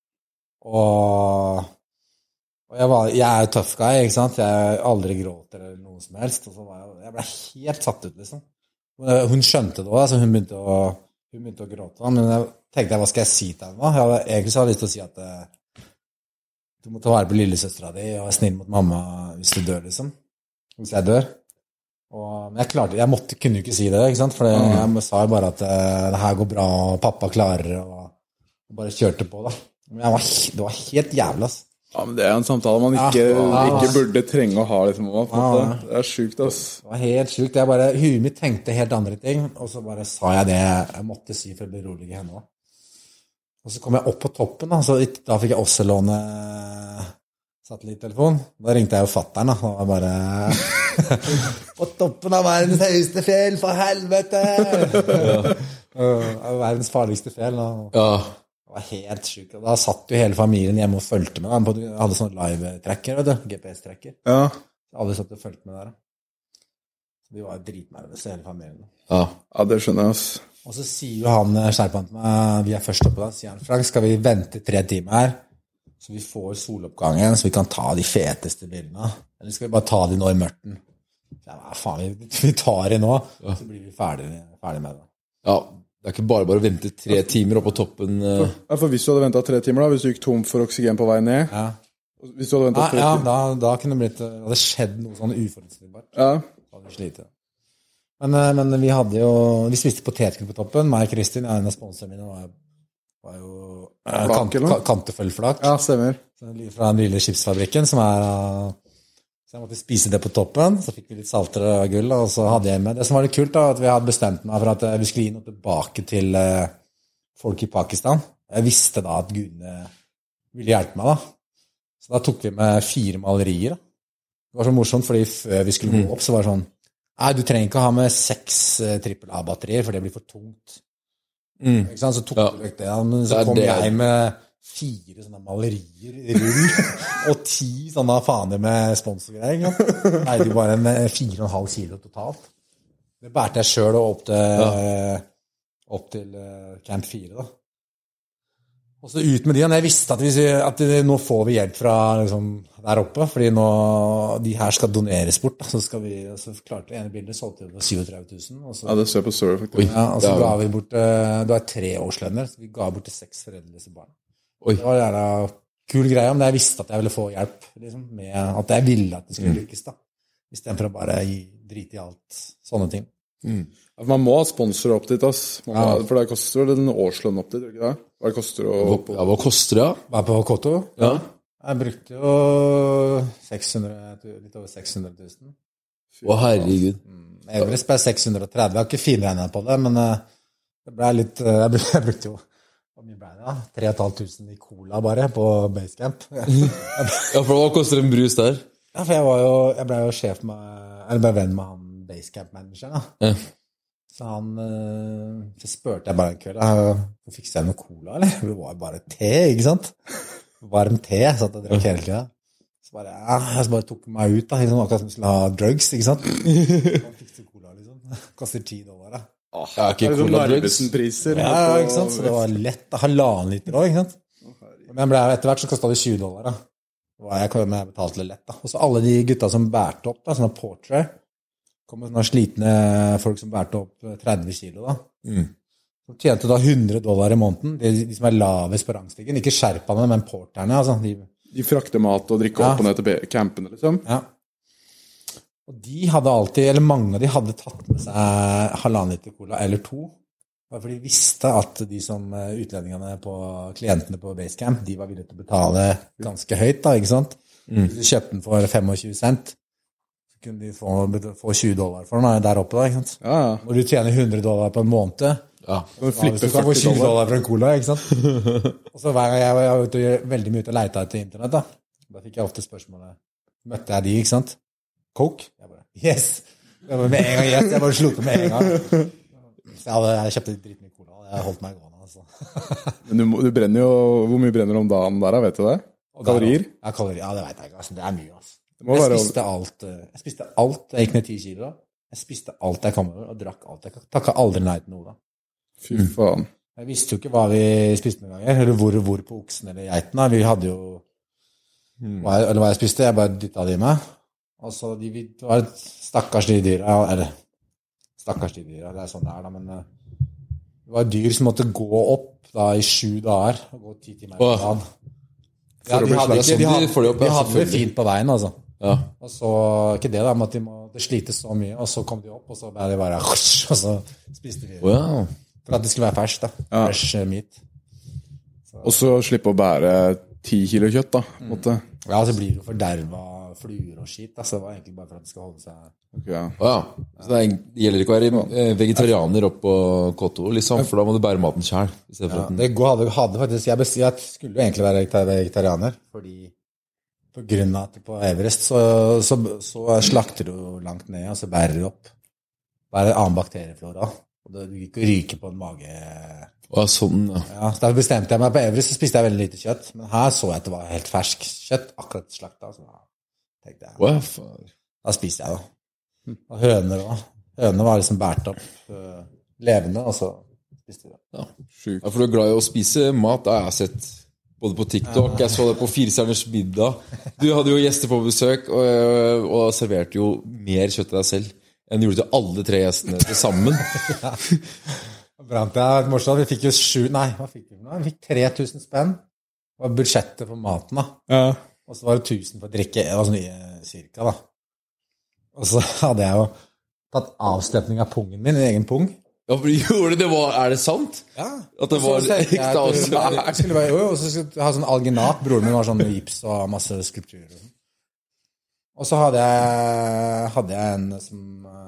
Og, og jeg, var, jeg er jo tough guy, ikke sant? Jeg aldri gråter eller noe som helst. Og så var jeg, jeg ble helt satt ut, liksom. Hun skjønte det også, så hun begynte å, hun begynte å gråte. Men jeg tenkte, hva skal jeg si til henne? Jeg hadde, egentlig så hadde jeg lyst til å si at eh, du må ta vare på lillesøstera di og være snill mot mamma hvis du dør, liksom. Hvis jeg dør. Og, men jeg klarte, jeg måtte, kunne jo ikke si det, ikke sant? For det, jeg sa jo bare at uh, det her går bra, og pappa klarer det, og, og bare kjørte på, da. Men jeg var, det var helt jævlig, ass. Ja, men det er en samtale man ikke, Ja. ikke burde trenge å ha, liksom. På en måte. Ja. Det er sykt, ass. Det var helt sykt. Jeg bare, huet mitt tenkte helt andre ting, og så bare sa jeg det jeg måtte si for å berolige henne, da. Og så kom jeg opp på toppen, da, så da fikk jeg også låne satellittelefon. Da ringte jeg jo fatteren, da, og jeg bare på toppen av verdens høyeste fjell, for helvete! Ja. Uh, verdens farligste fjell. Og Ja. det var helt sykt. Og da satt jo hele familien hjemme og følte med. Da. Jeg hadde sånn live-tracker, vet du, G P S-tracker. Ja. Alle satt og følte med der. Da. Så de var jo dritnervøse, hele familien. Ja. Ja, det skjønner jeg, ass. Og så sier jo han skjerpant til meg, vi er først oppe da, sier han, Frank, skal vi vente tre timer her, så vi får soloppgangen, så vi kan ta de feteste bildene, eller skal vi bare ta de nå i mørten? Ja, hva faen, vi, vi tar de nå, Ja. så blir vi ferdig, ferdig med det. Ja, det er ikke bare bare å vente tre timer opp på toppen. eh. Ja, for hvis du hadde ventet tre timer da, hvis du gikk tom for oksygen på vei ned, Ja, hvis du hadde ventet ja, tre ja timer, da, da kunne det blitt, det hadde skjedd noe sånn uforutsigbart. ja, Da hadde vi slitt. Men, eh, men vi hadde jo, vi spiste potetgull på toppen, meg og Kristin, en av sponsorene mine var, var jo eh, Flak, kant, eller? ka- kantefølflak. ja, stemmer. Fra den lille skipsfabrikken, som er uh, så jeg måtte spise det på toppen, så fikk vi litt saltere og gull, og så hadde jeg med. Det som var litt kult da, at vi hadde bestemt meg for at uh, vi skulle gi noe tilbake til uh, folk i Pakistan. Jeg visste da at gudene ville hjelpe meg da. Så da tok vi med fire malerier da. Det var så morsomt, fordi før vi skulle gå opp, så var det sånn, nei, du trenger ikke ha med seks uh, trippel A-batterier, for det blir for tungt. Mm. Ikke sant? Så tok Ja. vi vekk det, ja, men så Det er kom det. jeg med fire sånne malerier i rull, og ti sånne faner med sponsorgreier. Ikke sant? Nei, det var en eh, fire og en halv kilo totalt. Det bærte jeg selv og opp til, eh, opp til eh, Camp fire da. Og så ut med de, og jeg visste at, vi, at det, nå får vi hjelp fra liksom, der oppe, fordi nå de her skal doneres bort, da. Så skal vi, så klarte det ene bildet, solgte vi på syttitre tusen, og så Ja, det ser jeg på story, faktisk. ja, og så det er jo- ga vi bort, eh, det var tre årslønner, så vi ga bort til seks foreldreløse barn. Oi. Det var en jævla kul greie, men jeg visste at jeg ville få hjelp, liksom, med at jeg ville at det skulle lykkes, da. I stedet for å bare gi, drite i alt, sånne ting. Ja, man må ha sponsorer opp dit, ass. Man må, Ja. For det koster vel en årslønn opp dit, gjør det ikke det? Hva det koster å Hva, ja, hva koster det, da? Var på Koto. Ja. Jeg brukte jo seks hundre, litt over seks hundre tusen. Å, herregud. Everest ble seks hundre og tretti. Jeg har ikke finregnet på det, men eh, det ble litt, eh, jeg brukte, jeg brukte jo Hvor mye ble det da? tre og et halvt tusen i cola bare på Basecamp. Ja, for hva koster en brus der? Ja, for jeg var jo, jeg ble jo sjef med, eller ble venn med han Basecamp-manageren da. Ja. Så han, så spurte jeg bare en kveld, så fikser jeg noe cola, eller? Det var jo bare te, ikke sant? Varm te, så at jeg drakk hele tiden. Så bare, ja, jeg bare tok meg ut da, liksom, akkurat som jeg skulle ha drugs, ikke sant? Man fikser cola, liksom. Koster ti dollar da. Åh, jeg er ikke det er sånn cola drugs. Narvesen-priser. Ja, ikke sant? Så det var lett, da, halvannen liter også, ikke sant? Men ble, etter hvert så kostet det tjue dollar da. Det var jeg, jeg betalte det lett da. Og så alle de gutta som bærte opp da, sånne portrait, kom med sånne slitne folk som bærte opp tretti kilo da. Mm. De tjente da hundre dollar i måneden, de, de som er lavest på rangstigen, ikke skjerpene, men porterne, altså. De, de frakter mat og drikker ja. opp og ned til campene, liksom. Ja. Og de hadde alltid, eller mange av de hadde tatt med seg halvannen liter cola eller to, bare fordi de visste at de som utlendingene på klientene på Basecamp, de var villige til å betale ganske høyt da, ikke sant? Mm. Hvis du kjøpte den for tjuefem cent, så kunne de få, få tjue dollar for den der oppe da, ikke sant? Ja, ja. Når du tjener hundre dollar på en måned, ja. Så hvis du kan få tjue dollar for en cola, ikke sant? Og så var jeg, jeg var ute veldig mye ute og leita etter internett da. Da fikk jeg ofte spørsmålet, møtte jeg de, ikke sant? Coke? Jeg bare, yes! Jeg bare med en gang, yes! Jeg bare slo til med en gang. Så jeg, hadde, jeg kjøpte dritt mye cola, og jeg holdt meg gående, altså. Men du, du brenner jo, hvor mye brenner du om dagen der, vet du det? Kalorier? Ja, kalorier, ja, det vet jeg ikke, altså. Det er mye, altså. Jeg være... spiste alt, jeg spiste alt, jeg gikk ned ti kilo, jeg spiste alt jeg kom over, og drakk alt, jeg takket aldri nei til noe da. Fy faen. Jeg visste jo ikke hva vi spiste med ganger, eller hvor, hvor på oksen eller geiten, vi hadde jo, mm. hva jeg, eller hva jeg spiste, jeg bare dyttet det i meg. Og så de, det var et stakkars de dyra, eller stakkars de dyra, det er sånn det er da, men det var dyr som måtte gå opp da i sju dager, og gå ti timer på dagen. Ja, de hadde, ikke, de hadde, de hadde, de hadde det fint på veien, altså. Ja. Og så, ikke det da, men at de måtte slite så mye, og så kom de opp, og så ble de bare, og så spiste de. Wow. For at det skulle være ferskt da, ja. Fresh meat. Så. Og så slippe å bære ti kilo kjøtt da, på en måte. Ja, så blir det jo forderva fluer og skit, altså det var egentlig bare for at det skal holde seg. Okay, ja. Ja, så det, er, det gjelder ikke å være vegetarianer opp på K to, liksom, for da må du bære maten selv. Ja, det hadde, hadde faktisk, jeg, best, jeg skulle jo egentlig være vegetarianer, fordi på grunn av at på Everest så, så, så slakter du langt ned, og så bærer du opp. Bare annen bakterieflora, og det gikk å ryke på en mage. Ja, sånn, ja. Ja, så da bestemte jeg meg på Everest, så spiste jeg veldig lite kjøtt, men her så jeg at det var helt fersk kjøtt, akkurat slakta, så da tenkte jeg, wow, da spiste jeg da. Og høner da. Høner var liksom bært opp uh, levende, og så spiste jeg det. Ja, sjukt. Ja, for du er glad i å spise mat, det har jeg sett både på TikTok, jeg så det på Firestjerners middag. Du hadde jo gjester på besøk, og, og serverte jo mer kjøtt til deg selv enn du gjorde til alle tre gjestene til sammen. Ja. Brant jeg et morsomt, vi fikk jo sju, nei, hva fikk vi nå? Vi fikk tre tusen spenn, det var budsjettet for maten da. Ja. Og så var det tusen for å drikke, det var sånn i cirka da. Og så hadde jeg jo tatt avstøpning av pungen min, en egen pung. Ja, for du gjorde det, var, er det sant? Ja. At det var ekte avstøpning? Jeg skulle bare, jo, og så skulle jeg ha sånn alginat, broren min var sånn gips og masse skulpturer. Og så hadde jeg, hadde jeg en som,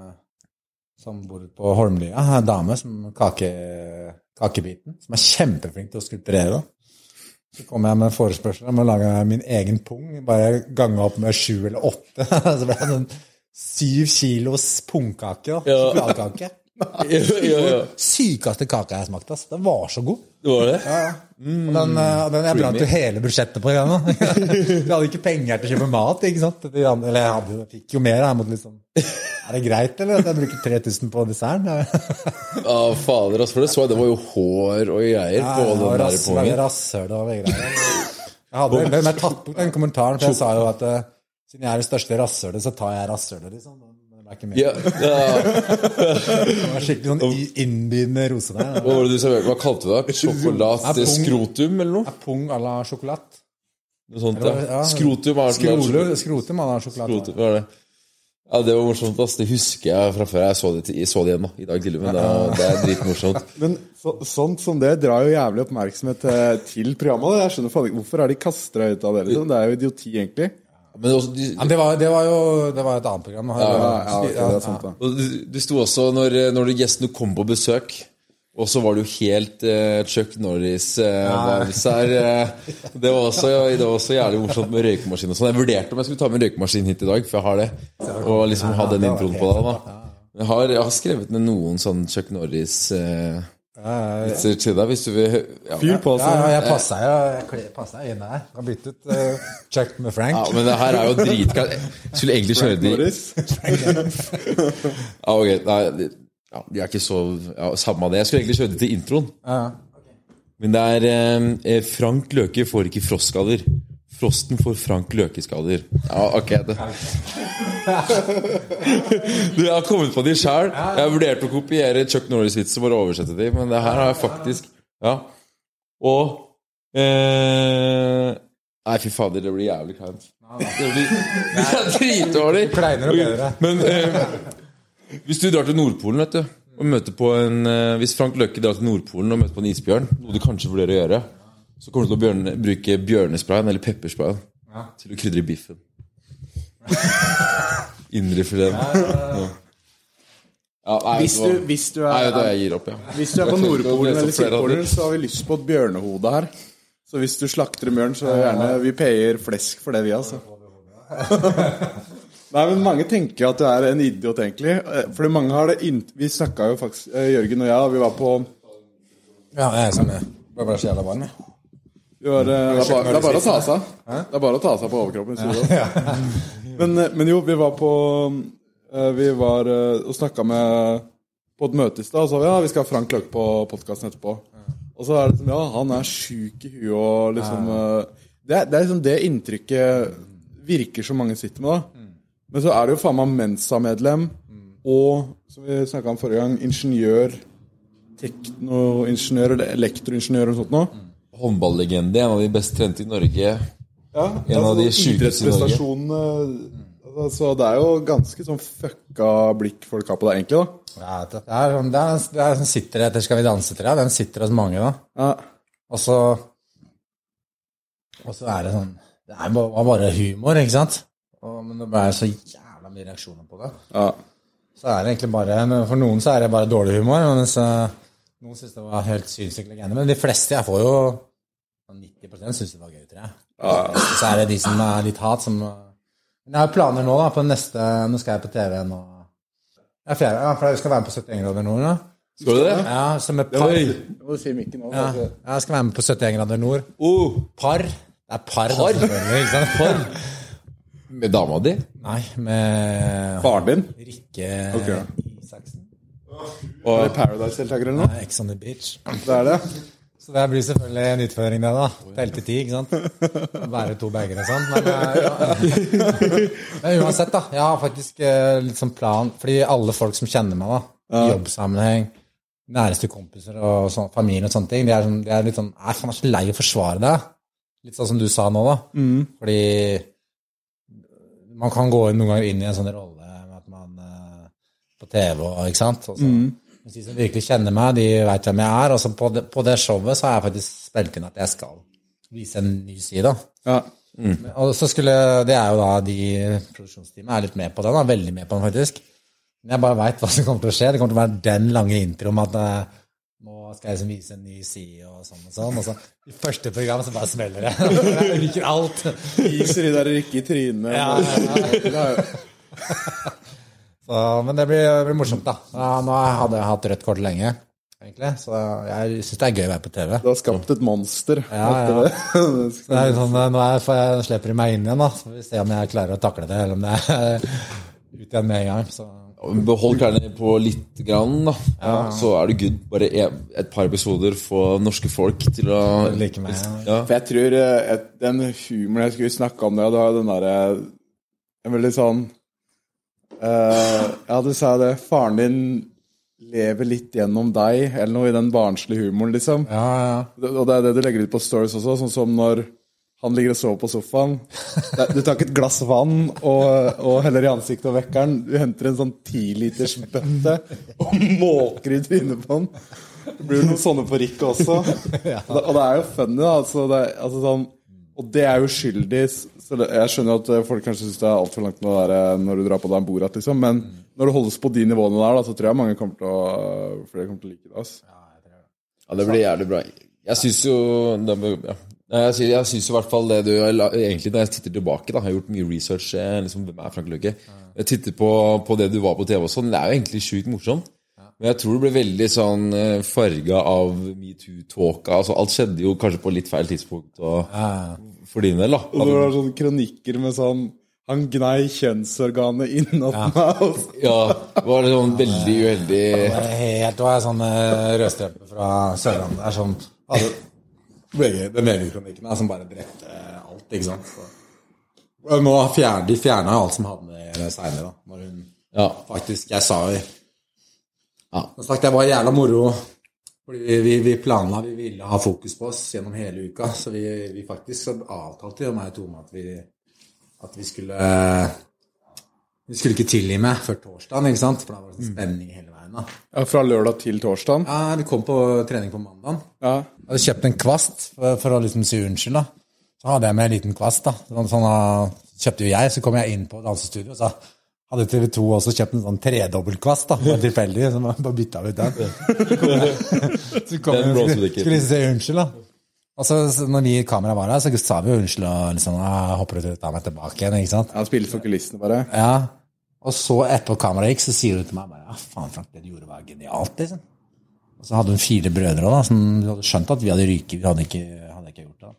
som bor på Holmlia, en dame som kake, kakebiten, som er kjempeflink til å skulpturere da. Så kom jeg med en forespørsel om å lage min egen pung, bare gange opp med sju eller åtte. Så ble det en syv kilos pungkake, da. Sjokoladekake. Ja, ja, ja. Sykeste kaka jeg smakte, altså. Den var så god. Det var det? Ja, ja. Mm, og den, den jeg brant jo hele budsjettet på den. Jeg hadde ikke penger til å kjøpe mat, ikke sant? Eller jeg, hadde, jeg fikk jo mer, jeg måtte liksom... Er det greit, eller at jeg bruker tre tusen på desserten? Ja, fader, altså, for det så jeg, det var jo hår og greier ja, på den der rass, pungen. Rasshøl og greier. Jeg hadde jeg hadde tatt bort den kommentaren, for jeg sa jo at uh, siden jeg er det største rasshølet, så tar jeg rasshølet, liksom. Det var ikke mer. Ja, ja. Det var skikkelig sånn innbydende rose der. Hva var det du serverte? Hva kalte du det? Sjokolade, skrotum, eller noe? Pung à la sjokolade. Noe sånt, ja. ja. Skrotum à la sjokolade. Skrotum à la sjokolade. Skrotum, var det. Ja, det var morsomt, ass. Det husker jeg fra før. Jeg så det, jeg så det igjen da, i dag til, men det, det er dritmorsomt. Men så, sånt som det drar jo jævlig oppmerksomhet til, til programmet. Jeg skjønner faen ikke, hvorfor er de kastet deg ut av det? Liksom? Det er jo idioti, egentlig. Men, også, de, men det, var, det var jo det var et annet program. Ja, ja, ja, okay, det er sant da. Du, du sto også, når, når gjestene kom på besøk, Og så var det jo helt uh, Chuck Norris-vibes uh, her. Uh, det, var også, det var også jævlig morsomt med røykemaskin og sånn. Jeg vurderte om jeg skulle ta med røykemaskin hit i dag, for jeg har det. Og liksom ha den introen på det da. Jeg har, jeg har skrevet ned noen sånn Chuck Norris uh, vitser til deg, hvis du vil ja. Fyr på seg. Ja, jeg passer jeg, jeg passer inn her. Jeg har byttet ut uh, Chuck med Frank. Ja, men det her er jo dritkaldt. Jeg skulle egentlig kjøre de Ja, ok, nei Ja, de er ikke så ja, samme av det. Jeg skulle egentlig kjøre det til introen. Ja. Men det er eh, Frank Løke får ikke frostskader. Frosten får Frank Løke-skader. Ja, ok. Det. Du, jeg har kommet på de selv. Jeg vurderte å kopiere Chuck Norris-vitser for å oversette de, men det her har jeg faktisk ja. Og eh, nei, fy fader, det blir jævlig kleint. Det blir det er dritdårlig. Kleinere og bedre. Men eh, hvis du drar til Nordpolen, vet du, og møter på en uh, hvis Frank Løkke drar til Nordpolen og møter på en isbjørn, noe du kanskje vurderer å gjøre, så kommer du til å bjørne, bruke bjørnesprayen eller peppersprayen ja. Til å krydre i biffen. Indre fileten. Ja, ja, ja. Ja, nei, hvis, du, hvis du er nei, da jeg gir opp, ja. Hvis du er på Nordpolen eller Sydpolen, så har vi lyst på et bjørnehode her. Så hvis du slakter en bjørn, så gjerne vi payer flesk for det vi altså. Nei, men mange tenker at du er en idiot egentlig. Fordi mange har det inn... Vi snakket jo faktisk, Jørgen og jeg, vi var på... Ja, jeg er sånn, det var bare så jævla varm, ja. Var, det, er bare, det er bare å ta seg. Det er bare å ta seg på overkroppen. Ja. Men, men jo, vi var på... Vi var og snakket med... På et møte i sted, og så sa vi, ja, vi skal ha Frank Løke på podcasten etterpå. Og så er det liksom, ja, han er syk i huet, og liksom... Det er, det er liksom det inntrykket virker som mange sitter med, da. Men så er det jo faen meg Mensa-medlem, og, som vi snakket om forrige gang, ingeniør, teknoingeniør, eller elektroingeniør og sånt nå. Håndballlegende, en av de best trente i Norge. Ja, en altså, av de sykeste i Norge. Altså, det er jo ganske sånn fucka blikk folk har på det egentlig, da. Ja, det er, det er, det er som sitter etter Skal vi danse til deg, den sitter hos mange, da. Ja. Og så, og så er det sånn, det er bare humor, ikke sant? Og, men det ble så jævla mye reaksjoner på det. Ja. Så er det egentlig bare, for noen så er det bare dårlig humor, mens noen synes det var helt synssykt legende. Men de fleste, jeg får jo nitti prosent synes det var gøy, tror jeg. Ja. Så er det de som er litt hat, som... Men jeg har planer nå da, på neste, nå skal jeg på T V nå. Jeg er fjerde, ja, for jeg skal være med på syttien grader nord nå. Skal du det? Ja, som er par. Det må du si mikken nå. Ja, jeg skal være med på syttien grader nord. Oh. Par. Det er par. Par? Da, ikke sant? Par. Med dama di? Nei, med... Faren din? Rikke okay. Isaksen. Og er det Paradise-deltaker eller noe? Nei, Ex on the Beach. Det er det. Så det blir selvfølgelig en utføring det da. Telt til ti, ikke sant? Bære to bager og sånt. Men, ja. Men uansett da, jeg har faktisk litt sånn plan, fordi alle folk som kjenner meg da, i jobbsammenheng, næreste kompiser og sånn, familien og sånne ting, de er, sånn, de er litt sånn, jeg er faen så lei å forsvare det. Litt sånn som du sa nå da. Mm. Fordi man kan gå noen ganger inn i en sånn rolle med at man uh, på T V og, ikke sant? Og så, mm. de som virkelig kjenner meg, de vet hvem jeg er, og så på det, på det showet så har jeg faktisk spilt inn at jeg skal vise en ny side. Ja. Mm. Og så skulle, det er jo da de produksjonsteamet er litt med på den, da, veldig med på den faktisk. Men jeg bare vet hva som kommer til å skje. Det kommer til å være den lange intro om at uh, nå skal jeg liksom vise en ny side og sånn og sånn, og så i første program så bare smeller det. Jeg ryker alt. Viser de der Rikke i trynet. Ja, ja, ja. Så, men det blir, det blir morsomt da. Ja, nå hadde jeg hatt rødt kort lenge, egentlig, så jeg synes det er gøy å være på T V. Du har skapt et monster. Ja, ja. Så det er sånn, nå er, for jeg slipper meg inn igjen da, så vi ser om jeg klarer å takle det, eller om det er ut igjen med en gang, så... Behold klærne på litt grann da, ja. Så er det good. Bare et par episoder få norske folk til å like meg, ja. For jeg tror et, den humoren jeg skulle snakke om det, det var den der en veldig sånn uh, ja, du sa det, faren din lever litt gjennom deg, eller noe i den barnslige humoren liksom, ja, ja. Og det er det du legger ut på stories også, sånn som når han ligger og sover på sofaen. Du tar ikke et glass vann og, og heller i ansiktet og vekkeren. Du henter en sånn ti liters bøtte og måker i trynet på han. Det blir jo noen sånne på Rikke også. Ja. Og, det, og det er jo funny da. Altså det, altså sånn, og det er jo skyldig. Så det, jeg skjønner at folk kanskje synes det er alt for langt med det der, når du drar på deg en borat liksom. Men når det holdes på de nivåene der, da, så tror jeg mange kommer til å, flere kommer til å like det. Altså. Ja, jeg Ja, det blir jævlig bra. Jeg synes jo ja. Jeg synes, jeg synes i hvert fall det du egentlig når jeg titter tilbake da, har gjort mye research liksom, hvem er Frank Løke. Jeg titter på, på det du var på T V og sånn, det er jo egentlig sykt morsomt. Men jeg tror det ble veldig sånn farget av MeToo-tåka, altså alt skjedde jo kanskje på litt feil tidspunkt og, for din del da. Og det var sånne kronikker med sånn han gnei kjønnsorganet innåt ja. meg. Ja, det var sånn veldig uheldig. Det var helt, det var sånn rødstrømpe fra Sørlandet. Det er sånn, altså, begge, den begge kronikken er som bare drepte alt, ikke sant? Så, nå fjerner de fjernet alt som hadde med senere da. Når hun, ja, faktisk, jeg sa jo, ja, som sagt, det var jævla moro. Fordi vi, vi, vi planla, vi ville ha fokus på oss gjennom hele uka, så vi, vi faktisk så avtalte jo meg og Tone at vi at vi skulle vi skulle ikke tilgi meg før torsdagen, ikke sant? For da var det sånn spenning hele veien da. Ja, fra lørdag til torsdagen? Ja, vi kom på trening på mandagen. Ja. Jeg hadde kjøpt en kvast for, for å liksom si unnskyld da. Så hadde jeg med en liten kvast da. Sånn, sånn kjøpte jo jeg, så kom jeg inn på dansestudio, så hadde T V to også kjøpt en sånn tredobbeltkvast da, for tilfeldig, så man bare bytta ut den. Så kom jeg, skulle, skulle liksom si unnskyld da. Og så når vi i kamera var her, så sa vi jo unnskyld og liksom, jeg hopper ut og tar meg tilbake igjen, ikke sant? Han spilte for kulissene bare. Ja, og så etterpå kamera gikk, så sier hun til meg bare, ja faen Frank, det du gjorde var genialt, liksom. Og så hadde hun fire brødre også, da, som hadde skjønt at vi hadde ryket, vi hadde ikke, hadde ikke gjort det.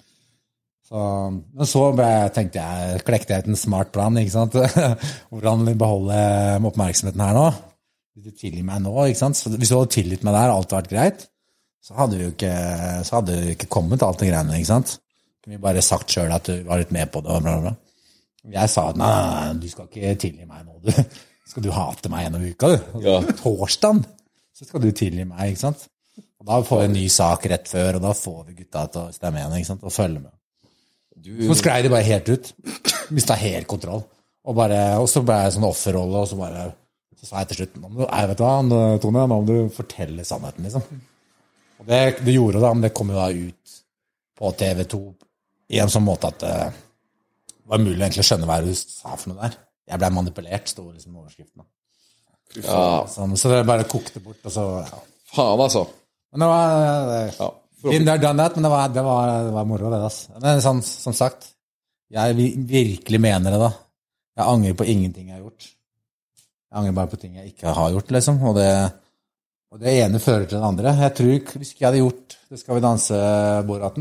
Så, men så ble, tenkte jeg, klekte jeg ut en smart plan, ikke sant? Hvordan vil beholde oppmerksomheten her nå? Hvis du tilgir meg nå, ikke sant? Så hvis du hadde tilgitt meg der, alt hadde vært greit, så hadde vi jo ikke, så hadde vi ikke kommet til alt det greiene, ikke sant? Kunne vi bare sagt selv at du var litt med på det, og bla bla. Jeg sa at nei, nei, du skal ikke tilgi meg nå, du. Skal du hate meg gjennom uka, du? Ja. Torsdagen, så skal du tilgi meg, ikke sant? Og da får vi en ny sak rett før, og da får vi gutta til å stemme igjen, ikke sant? Og følge med. Du... Så skrei de bare helt ut. Mistet helt kontroll. Og, bare, og så ble jeg sånn offerrolle, og så bare, så sa jeg til slutt, jeg vet hva, Tone, nå må du fortelle sannheten, liksom. Og det, det gjorde det, men det kom jo da ut på T V to i en sånn måte at det var mulig egentlig å skjønne hva du sa for noe der. Jeg ble manipulert, stod liksom overskriften. Ja. Sånn, så det bare kokte bort, og så, ja. Faen, altså. Men det var, det, ja. Been there, done that, men det var, det var, det var moro det, altså. Men sånn, som sagt, jeg virkelig mener det da. Jeg angrer på ingenting jeg har gjort. Jeg angrer bare på ting jeg ikke har gjort, liksom, og det... Og det ene fører til det andre. Jeg tror ikke, hvis ikke jeg hadde gjort Det skal vi danse Boraten,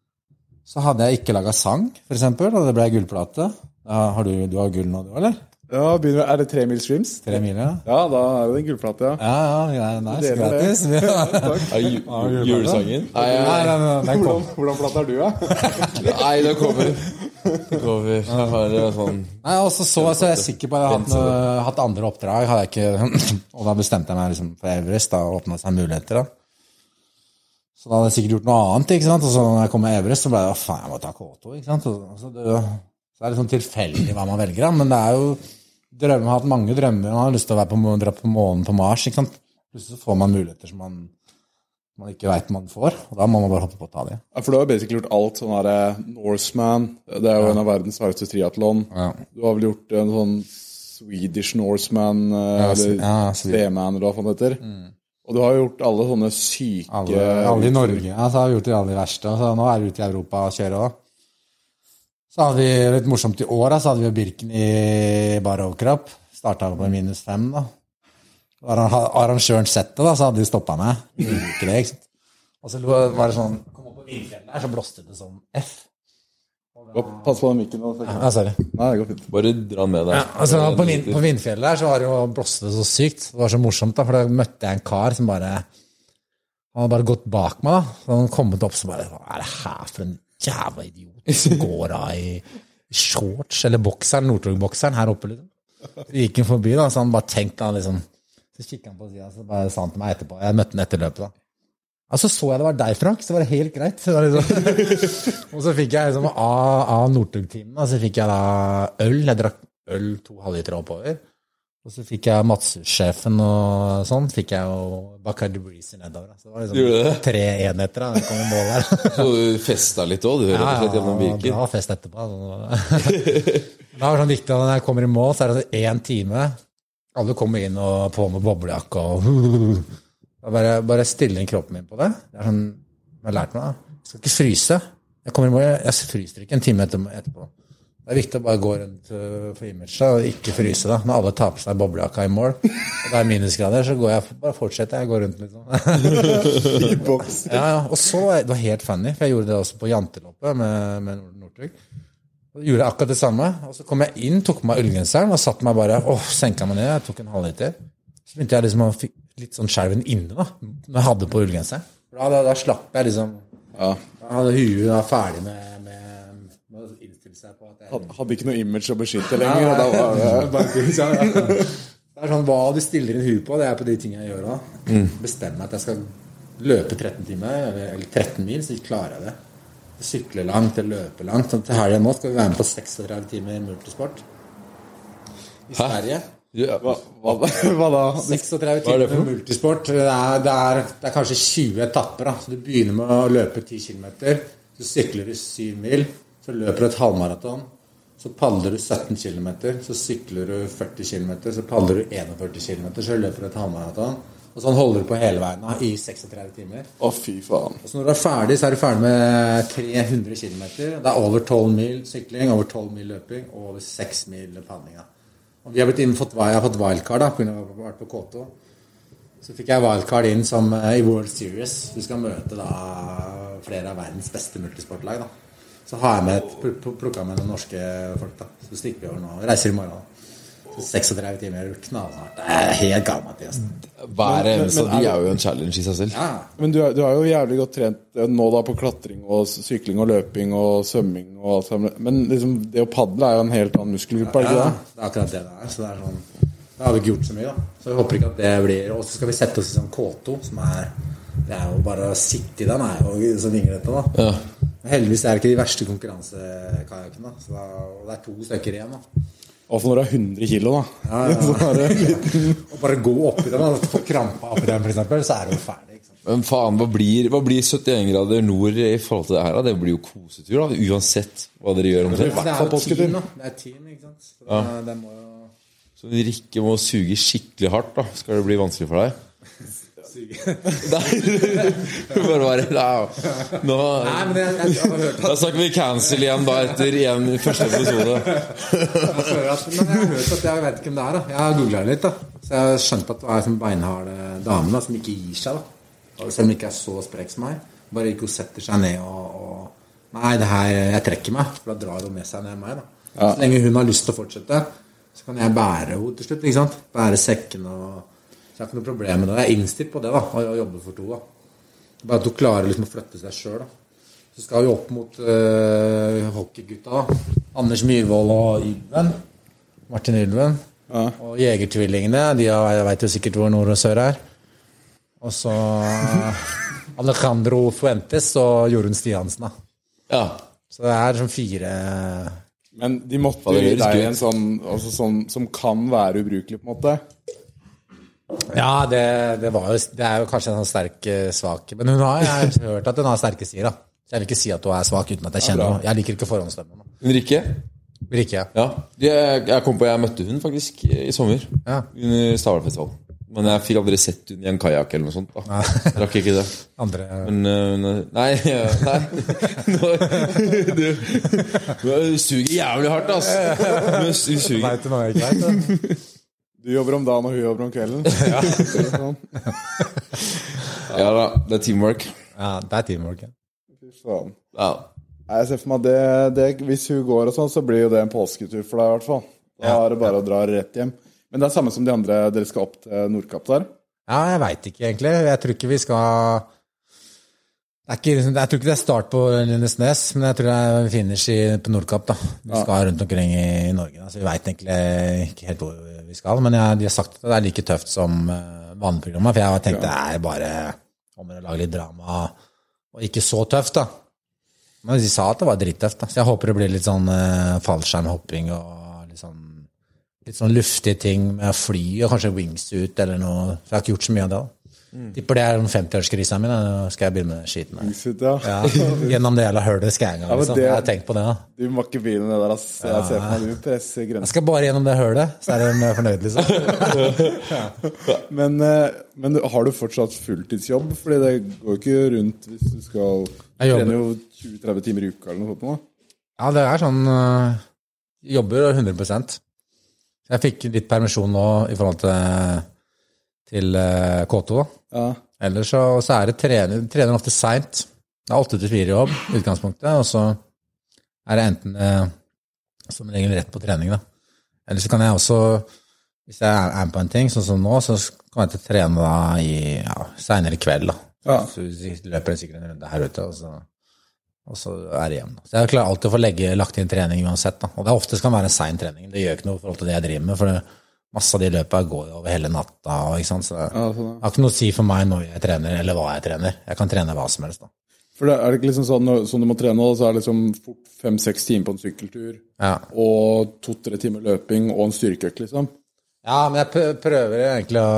så hadde jeg ikke laget sang, for eksempel, og det ble gullplate. Ja, har du, du har gull nå, du, eller? Ja, begynner, er det tre mil streams? Tre mil, ja. Ja, da er det en gullplate, ja. Ja, ja, ja, nice, gratis. Ja, takk. Julesangen? Nei, nei, nei, nei, nei hvordan, hvordan plate er du, ja? Nei, det kommer. Det kommer. Jeg har sånn... Nei, og så så, så er jeg sikker på at jeg har hatt, noe, hatt andre oppdrag, hadde jeg ikke... Og da bestemte jeg meg liksom for Everest, da, og åpnet seg muligheter, da. Så da hadde jeg sikkert gjort noe annet, ikke sant? Og så når jeg kom med Everest, så ble det, å faen, jeg må ta K to, ikke sant? Og så, det, så er det sånn tilfeldig hva man velger, da. Men det er jo drømmer, jeg har hatt mange drømmer, man har lyst til å være på, dra på månen på Mars, ikke sant? Plutselig så får man muligheter som man, man ikke vet man får, og da må man bare hoppe på å ta det. Ja, for du har basically gjort alt sånn her Norseman, det er jo ja. En av verdens hardeste triathlon. Ja. Du har vel gjort en sånn Swedish Norseman, ja, eller ja, Seaman, eller hva faen det heter. Mm. Og du har gjort alle sånne syke... Alle, alle i Norge, ja, så har vi gjort det alle verste, så nå er vi ute i Europa og kjører også. Så hadde vi litt morsomt i år, så hadde vi Birken i bar overkropp. Startet på minus fem, da. Arrangøren sett det, da, så hadde de stoppet meg. Ikke det, ikke sant? Og så var det sånn, kom opp på vindfjellet der, så blåste det sånn F. Da, pass på den mikken nå. Ja, sorry. Nei, det går fint. Bare dra med deg. Ja, altså, på, vind, på vindfjellet der, så var det jo blåste det så sykt. Det var så morsomt, da, for da møtte jeg en kar som bare, han hadde bare gått bak meg, da. Så han kommet opp, så bare, hva er det her for en jævla idiot som går av i shorts, eller bokseren, Nordtrog-bokseren her oppe, liksom. Så gikk han forbi, da, så han bare tenkte, han liksom, så kikket han på siden, så bare sa han til meg etterpå, jeg møtte han etter løpet, da. Altså, så jeg det var deg, Frank, så var det helt greit. Så var det liksom. Og så fikk jeg liksom, av, av Nordtrog-teamen, så fikk jeg da øl, jeg drakk øl to halvliter oppover. Og så fikk jeg Matsus-sjefen og sånn, fikk jeg jo Bacardi Breezer nedover. Så det var liksom tre enheter da, det kom i mål der. Så du festet litt også, du hører rett og slett gjennom Birken? Ja, bra fest etterpå. Det var sånn viktig at når jeg kommer i mål, så er det en time. Alle kommer inn og på med boblejakke og Bare, bare stille inn kroppen min på det. Det er sånn, jeg har lært meg da. Jeg skal ikke fryse. Jeg, kommer i morgen, jeg fryser ikke en time etterpå. Det er viktig å bare gå rundt for image da, og ikke fryse da. Når alle tar på seg boblejakka i mål, og det er minusgrader, så går jeg, bare fortsetter jeg, går rundt litt sånn. I boks. Ja, ja, og så, det var helt funny, for jeg gjorde det også på janteloppet med, med Northug. Så gjorde jeg akkurat det samme, og så kom jeg inn, tok på meg ullgenseren, og satt meg bare, åh, senket meg ned, jeg tok en halv liter. Så begynte jeg liksom å fikk litt sånn skjerven inne da, når jeg hadde på ullgenseren. Da, da, da slapp jeg liksom, ja. Da hadde huet da ferdig med, med, med å innstille seg på at jeg... Hadde ikke noe image å beskytte lenger, og da var det... Det er sånn, hva du stiller inn huet på, det er på de tingene jeg gjør da. Mm. Bestemmer at jeg skal løpe tretten timer, eller, eller tretten mil, så klarer jeg det. Sykle langt, eller løpe langt. Sånn, til helgen nå skal vi være med på seksogtretti timer multisport. I Sverige. Ja, hva, hva, hva da? seksogtretti timer multisport. Det er, det, er, det er kanskje tjue etapper. Da. Så du begynner med å løpe ti kilometer, så sykler du syv mil, så løper du et halvmaraton, så padler du sytten kilometer, så sykler du førti kilometer, så padler du enogførti kilometer, så løper du et halvmaraton. Og sånn holder du på hele veien da, i seksogtretti timer. Å, fy faen. Og så når du er ferdig, så er du ferdig med tre hundre kilometer. Det er over tolv mil sykling, over tolv mil løping, og over seks mil padling. Og vi har blitt inn, fått, jeg har fått wildcard da, på grunn av å ha vært på K to. Så fikk jeg wildcard inn som i World Series. Du skal møte da flere av verdens beste multisportlag da. Så har jeg med, plukket med noen norske folk da. Så stikker vi over nå, reiser i morgen da. Så seksogtretti timer er knallhardt. Det er helt galt, Mathias. Hver eneste, de er jo en challenge i seg selv. Ja. Men du er, du er jo jævlig godt trent nå da på klatring og sykling og løping og svømming og alt sammen. Men liksom, det å paddle er jo en helt annen muskelgruppe, er det ikke det? Ja, det er akkurat det det er. Så det er sånn, det har vi ikke gjort så mye da. Så jeg håper ikke at det blir, og så skal vi sette oss i sånn K to, som er, det er jo bare å sitte i den, er jo så vinglete da. Ja. Heldigvis er det ikke de verste konkurransekajakkene da. Så da, og det er to stykker igjen da. Og for når det er hundre kilo da. Ja, ja, ja. Og bare gå opp i den, da. Få krampa opp i den for eksempel, så er det jo ferdig. Ikke sant? Men faen, hva blir, hva blir syttien grader nord i forhold til det her da? Det blir jo kosetur da, uansett hva dere gjør om det. Det er jo team da. Det er team, ikke sant? Så det, ja. Det må jo... Så Rikke må suge skikkelig hardt da. Skal det bli vanskelig for deg? Nei, bare bare nå, Nei, men jeg, jeg, jeg har hørt da snakker vi cancel igjen da etter igjen første episode. Jeg har hørt, men jeg har hørt at jeg vet ikke hvem det er da. Jeg har googlet litt da, så jeg har skjønt at det er en beinhard dame da, som ikke gir seg da, selv om ikke er så sprek som meg, bare ikke hun setter seg ned og, og nei, det her, jeg trekker meg, for da drar hun med seg ned meg da. Ja. Så lenge hun har lyst til å fortsette, så kan jeg bære henne til slutt, ikke sant? Bære sekken og så jeg har ikke noe problem med det. Jeg er innstilt på det da, å jobbe for to da. Bare at du klarer liksom å flytte seg selv da. Så skal vi opp mot uh, hockeygutta da. Anders Myhrvold og Ylven. Martin Ylven. Ja. Og Jegertvillingene, de har, jeg vet jo sikkert hvor nord og sør er. Og så uh, Alejandro Fuentes og Jorunn Stiansen da. Ja. Så det er sånn fire... Men de måtte gi deg en sånn, altså sånn som kan være ubrukelig på en måte. Ja, det, det, var jo, det er jo kanskje en sånn sterk svak. Men hun har, jeg har hørt at hun har sterke sider da. Så jeg vil ikke si at hun er svak uten at jeg kjenner henne. Jeg liker ikke forhåndsstemme. Hun Rikke? Rikke, ja. Ja, jeg, jeg kom på, jeg møtte hun faktisk i sommer. Ja. Under Stavlefestivalen. Men jeg fikk aldri sett hun i en kajak eller noe sånt da. Ja. Jeg rakk ikke det. Andre... Men, uh, nei, nei. Nå, du, du suger jævlig hardt, ass. Du suger. Nei, til noe jeg ikke vet. Du jobber om dagen, og hun jobber om kvelden. Ja. Ja da, det er teamwork. Ja, det er teamwork, ja. Sånn. Ja. Jeg ser for meg det, det, hvis hun går og sånn, så blir jo det en påsketur for deg i hvert fall. Da er det bare å dra rett hjem. Men det er samme som de andre, dere skal opp til Nordkapp der? Ja, jeg vet ikke egentlig. Jeg tror ikke vi skal... Det er ikke, jeg tror ikke det er start på Lindesnes, men jeg tror det er finish i, på Nordkapp da. Vi skal ja. Rundt omkring i, i Norge, da. Så vi vet egentlig ikke helt hvor vi skal. Men jeg, de har sagt at det er like tøft som uh, vaneprogrammet, for jeg har tenkt ja. Det er bare om å lage litt drama, og ikke så tøft da. Men de sa at det var drittøft da, så jeg håper det blir litt sånn uh, fallskjermhopping og litt sånn, litt sånn luftige ting med fly og kanskje wingsuit eller noe, så jeg har ikke gjort så mye av det da. Tipper det er en femti-årskrisa min, da skal jeg begynne med skiten her. Shit, ja. Ja, gjennom det jævla hølet skal jeg en gang, Ja, men liksom. det- Jeg har tenkt på det, da. Du må ikke begynne med det der, ass. Jeg ser på meg, du presser Jeg grensen. skal bare gjennom det hølet, så er de fornøyd, liksom. Men, eh, men har du fortsatt fulltidsjobb? Fordi det går ikke rundt hvis du skal Jeg jobber. trene jo tjue til tretti timer i uka eller noe sånt nå. Ja, det er sånn øh, jobber hundre prosent. Jeg fikk litt permisjon nå i forhold til, til øh, K to. Ja. Ellers så, så er det trener, trener ofte sent. Det er åtte til fire jobb i utgangspunktet, og så er det enten øh, som regel rett på trening, da. Eller så kan jeg også, hvis jeg er er på en ting, sånn som nå, så kan jeg til å trene da i ja, senere i kveld, da. Ja. Så løper jeg sikkert en runde her ute, og så og så er det hjem. Så jeg klarer alltid å få legge, lagt inn trening uansett. Da. Og det er ofte skal være en sein trening. Det gjør ikke noe i forhold til det jeg driver med, for det, masse av de løpene går over hele natta. Og, ikke sant? Så det Ja, sånn, ja. har ikke noe å si for meg når jeg trener, eller hva jeg trener. Jeg kan trene hva som helst. Da. For det er det ikke liksom sånn når- som du må trene, så er det liksom fort fem-seks timer på en sykkeltur, Ja. og to-tre timer løping og en styrkeøkt, liksom. ja, men jeg prø- prøver egentlig å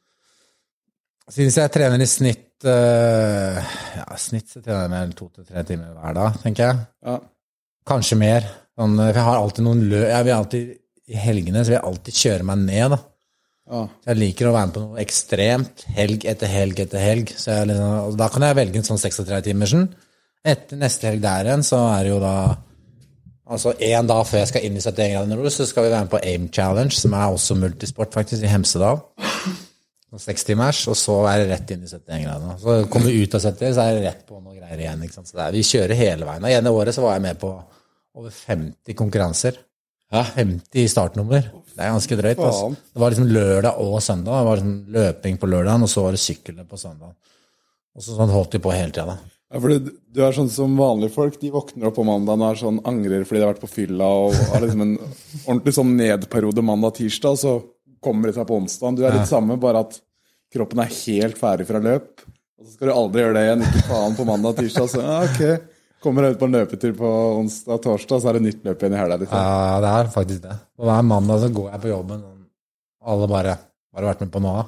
Siden jeg trener i snitt øh, Ja, i snitt så trener jeg med to til tre timer hver dag, tenker jeg. Ja. Kanskje mer. Sånn, for jeg har alltid noen løp Jeg vil alltid i helgene så vil jeg alltid kjøre meg ned, da. Ja. Så jeg liker å være med på noe ekstremt, helg etter helg etter helg. Så jeg liksom, og da kan jeg velge en sånn seksogtretti timersen. Etter neste helg der igjen, så er det jo da altså en dag før jeg skal inn i syttien grader nord, så skal vi være med på AIM Challenge, som er også multisport faktisk, i Hemsedal. Seks timers, og så er det rett inn i syttien grader. Så kommer vi ut av sytti, så er det rett på noe greier igjen. Ikke sant? Så det er, vi kjører hele veien. Og ene året så var jeg med på over femti konkurranser. Hæ? femti startnummer. Det er ganske drøyt. Altså. Faen. Det var liksom lørdag og søndag. Det var liksom løping på lørdagen, og så var det syklene på søndag. Og så sånn holdt vi på hele tida. Ja, fordi du er sånn som vanlige folk, de våkner opp på mandagen og er sånn, angrer fordi de har vært på fylla, og har liksom en ordentlig sånn nedperiode mandag-tirsdag, så kommer de seg på onsdagen. Du er litt samme, bare at kroppen er helt ferdig fra løp, og så skal du aldri gjøre det igjen, ikke faen på mandag-tirsdag, så ja, ok, kommer jeg ut på en løpetur på onsdag-torsdag, så er det nytt løp igjen i helga, liksom. Ja, det er faktisk det. Og hver mandag så går jeg på jobben, og alle bare, har du vært med på noe?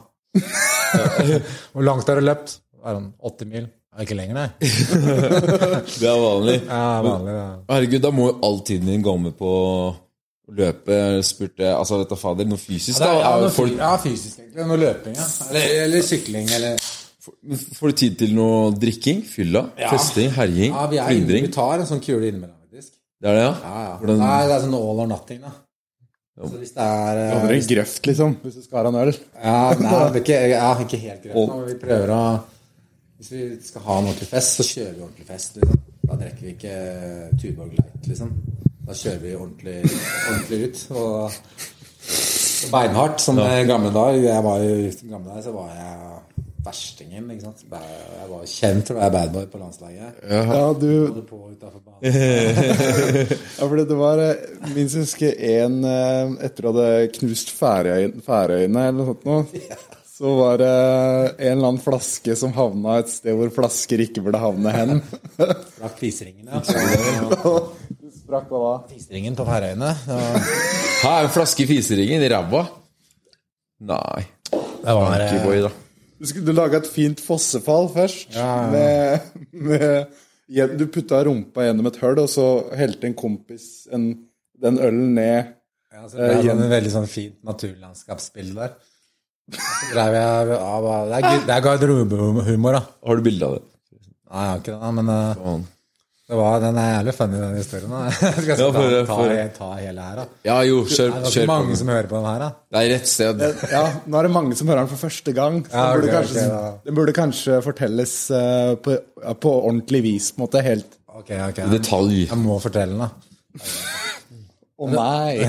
Hvor langt har du løpt? Er det åtti mil? Er det ikke lenger, nei? Det er vanlig. Ja, vanlig, ja. Herregud, da må jo all tiden din gå med på å løpe, spurte, altså vet du fader, noe fysisk da? Ja, Er noe, jo folk, fy- ja, fysisk egentlig. Noe løping, ja. Eller, eller sykling, eller... får du tid til noe drikking, fylla, Ja. festing, herjing, Ja, vi, er inne, plyndring? vi tar en sånn kule innimellom, faktisk. Det er det, ja? Ja, ja. Hvordan- Nei, det er sånn all or nothing, da. Så hvis det er... Du hadde en grøft, liksom, hvis du skal ha en øl. Ja, nei, det er ikke, ja, ikke helt greit nå, men vi prøver å... Hvis vi skal ha en ordentlig fest, så kjører vi ordentlig fest, liksom. Da drikker vi ikke Tuborg Light, liksom. Da kjører vi ordentlig, ordentlig ut, og, og beinhardt, som i gamle dager. Jeg var jo, i gamle dager så var jeg verstingen, ikke sant? Jeg var kjent for å være badboy på landslaget. Ja, du... Holdt på utenfor banen. Ja, fordi det var, eh, minst jeg husker en, eh, etter å hadde knust Færøy- Færøyene eller noe sånt nå, så var det en eller annen flaske som havna et sted hvor flasker ikke burde havne hen. Sprakk fiseringen, ja. Du sprakk hva da? Fiseringen på Færøyene. Ja. Hæ, en flaske i fiseringen i ræva? Nei. Det var... Funky boy, da. Du skulle lage et fint fossefall først. Ja, ja. Med, med, igjen, du putta rumpa gjennom et høl, og så helte en kompis en, den ølen ned. Ja, så det er sånn, en veldig sånn fint naturlandskapsbilde der. Så drev jeg, ja, det er, det er garderobehumor, da. Har du bilde av det? Nei, jeg har ikke det, men uh, Faen. det var, den er jævlig funny, den historien. Da. Jeg skal Ja, ta, for- ta, for- ta hele her, da. Ja, jo, kjør, Det er kjør ikke mange på. som hører på den her, da. Det er rett sted. Ja, nå er det mange som hører den for første gang. Så Ja, den, burde ok, kanskje, ok, da. den burde kanskje fortelles eh, på, ja, på ordentlig vis, på en måte, helt... Ok, ok. Detalj. Jeg må fortelle den, da. Å nei!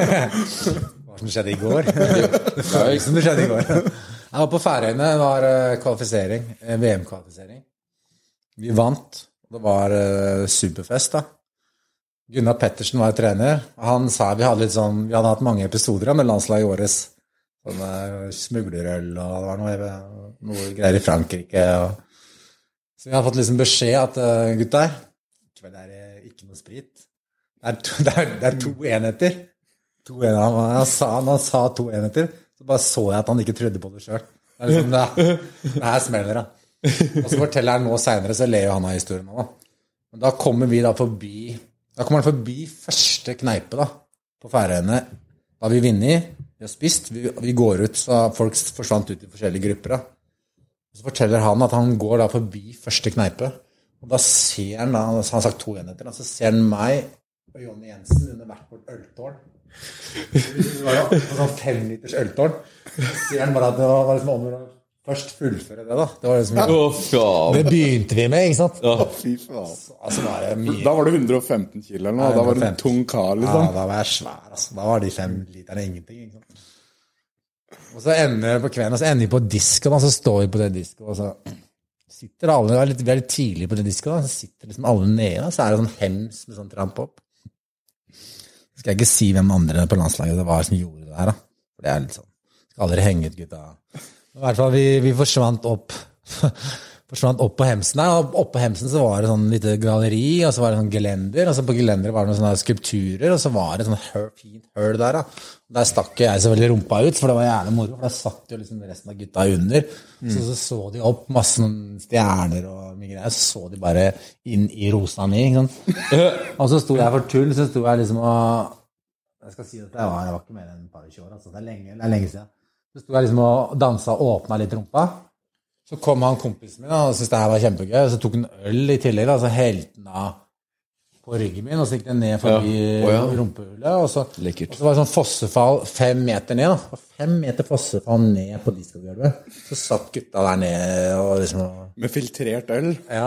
Hva som skjedde i går? Det var ikke som det skjedde i går. Jeg var på Færøyene, det var eh, kvalifisering, eh, V M-kvalifisering. Vi vant, det var eh, superfest da. Gunnar Pettersen var trener, og han sa vi hadde litt sånn, vi hadde hatt mange episoder med landslaget i åres. Sånn eh, smuglerøl, og det var noe, noe greier i Frankrike. Og... Så vi har fått liksom beskjed at uh, gutter, det er eh, ikke noe sprit. Det er to, det er, det er to enheter. To enheter. Han, sa, han sa to enheter, så bare så jeg at han ikke trodde på det selv. Det er liksom det, det her smeller da. Og så forteller han nå senere, så ler jo han av historien nå da. Men da kommer vi da forbi, da kommer han forbi første kneipe da, på Færøyene. Da har vi vinner, vi har spist, vi, vi går ut, så folk forsvant ut i forskjellige grupper da. Og så forteller han at han går da forbi første kneipe, og da ser han da, så han har sagt to enheter, da, så ser han meg og Jonny Jensen under hvert vårt øltårn. Det var jo sånn fem liters øltårn. Så ser han bare at det var liksom om å først fullføre det da. Det var liksom, oh, det begynte vi med, ikke sant? Ja, fy faen. Altså, var det mye. Da var det hundre og femten kilo eller noe, ja, da var det en tung kar liksom. Ja, da var jeg svær, altså. Da var de fem literne ingenting, ikke sant? Og så ender vi på kvelden, og så ender vi på disken, og så står vi på det disken, og så sitter alle, vi er litt, vi er litt tidlig på det disken, og så sitter liksom alle nede, og så er det sånn hems med sånn tramp opp. Så skal jeg ikke si hvem andre på landslaget det var som gjorde det her, da. For det er litt sånn, skal aldri henge ut, gutta. I hvert fall, vi, vi forsvant opp, forsvant opp på hemsen her, og opp på hemsen så var det sånn lite galleri, og så var det sånn gelender, og så på gelenderet var det noen sånne skulpturer, og så var det sånn høl, fint høl der da. Og der stakk jeg så veldig rumpa ut, for det var jævlig moro, for der satt jo liksom resten av gutta under, mm. så, så så de opp masse stjerner og mye greier, så så de bare inn i rosa mi, ikke sant? Og så sto jeg for tull, så sto jeg liksom og, jeg skal si at jeg var, jeg var ikke mer enn et par år, altså det er lenge, det er lenge siden. Så sto jeg liksom og dansa og åpnet litt rumpa. Så kom han kompisen min, da, og syntes det her var kjempegøy. Så tok han øl i tillegg, da, så helte han av på ryggen min, og så gikk den ned forbi ja. Oh, ja. Rumpehullet. Og så, og så var det sånn fossefall fem meter ned, da. Fem meter fossefall ned på diskogulvet. Så satt gutta der nede og liksom... Med filtrert øl? Ja.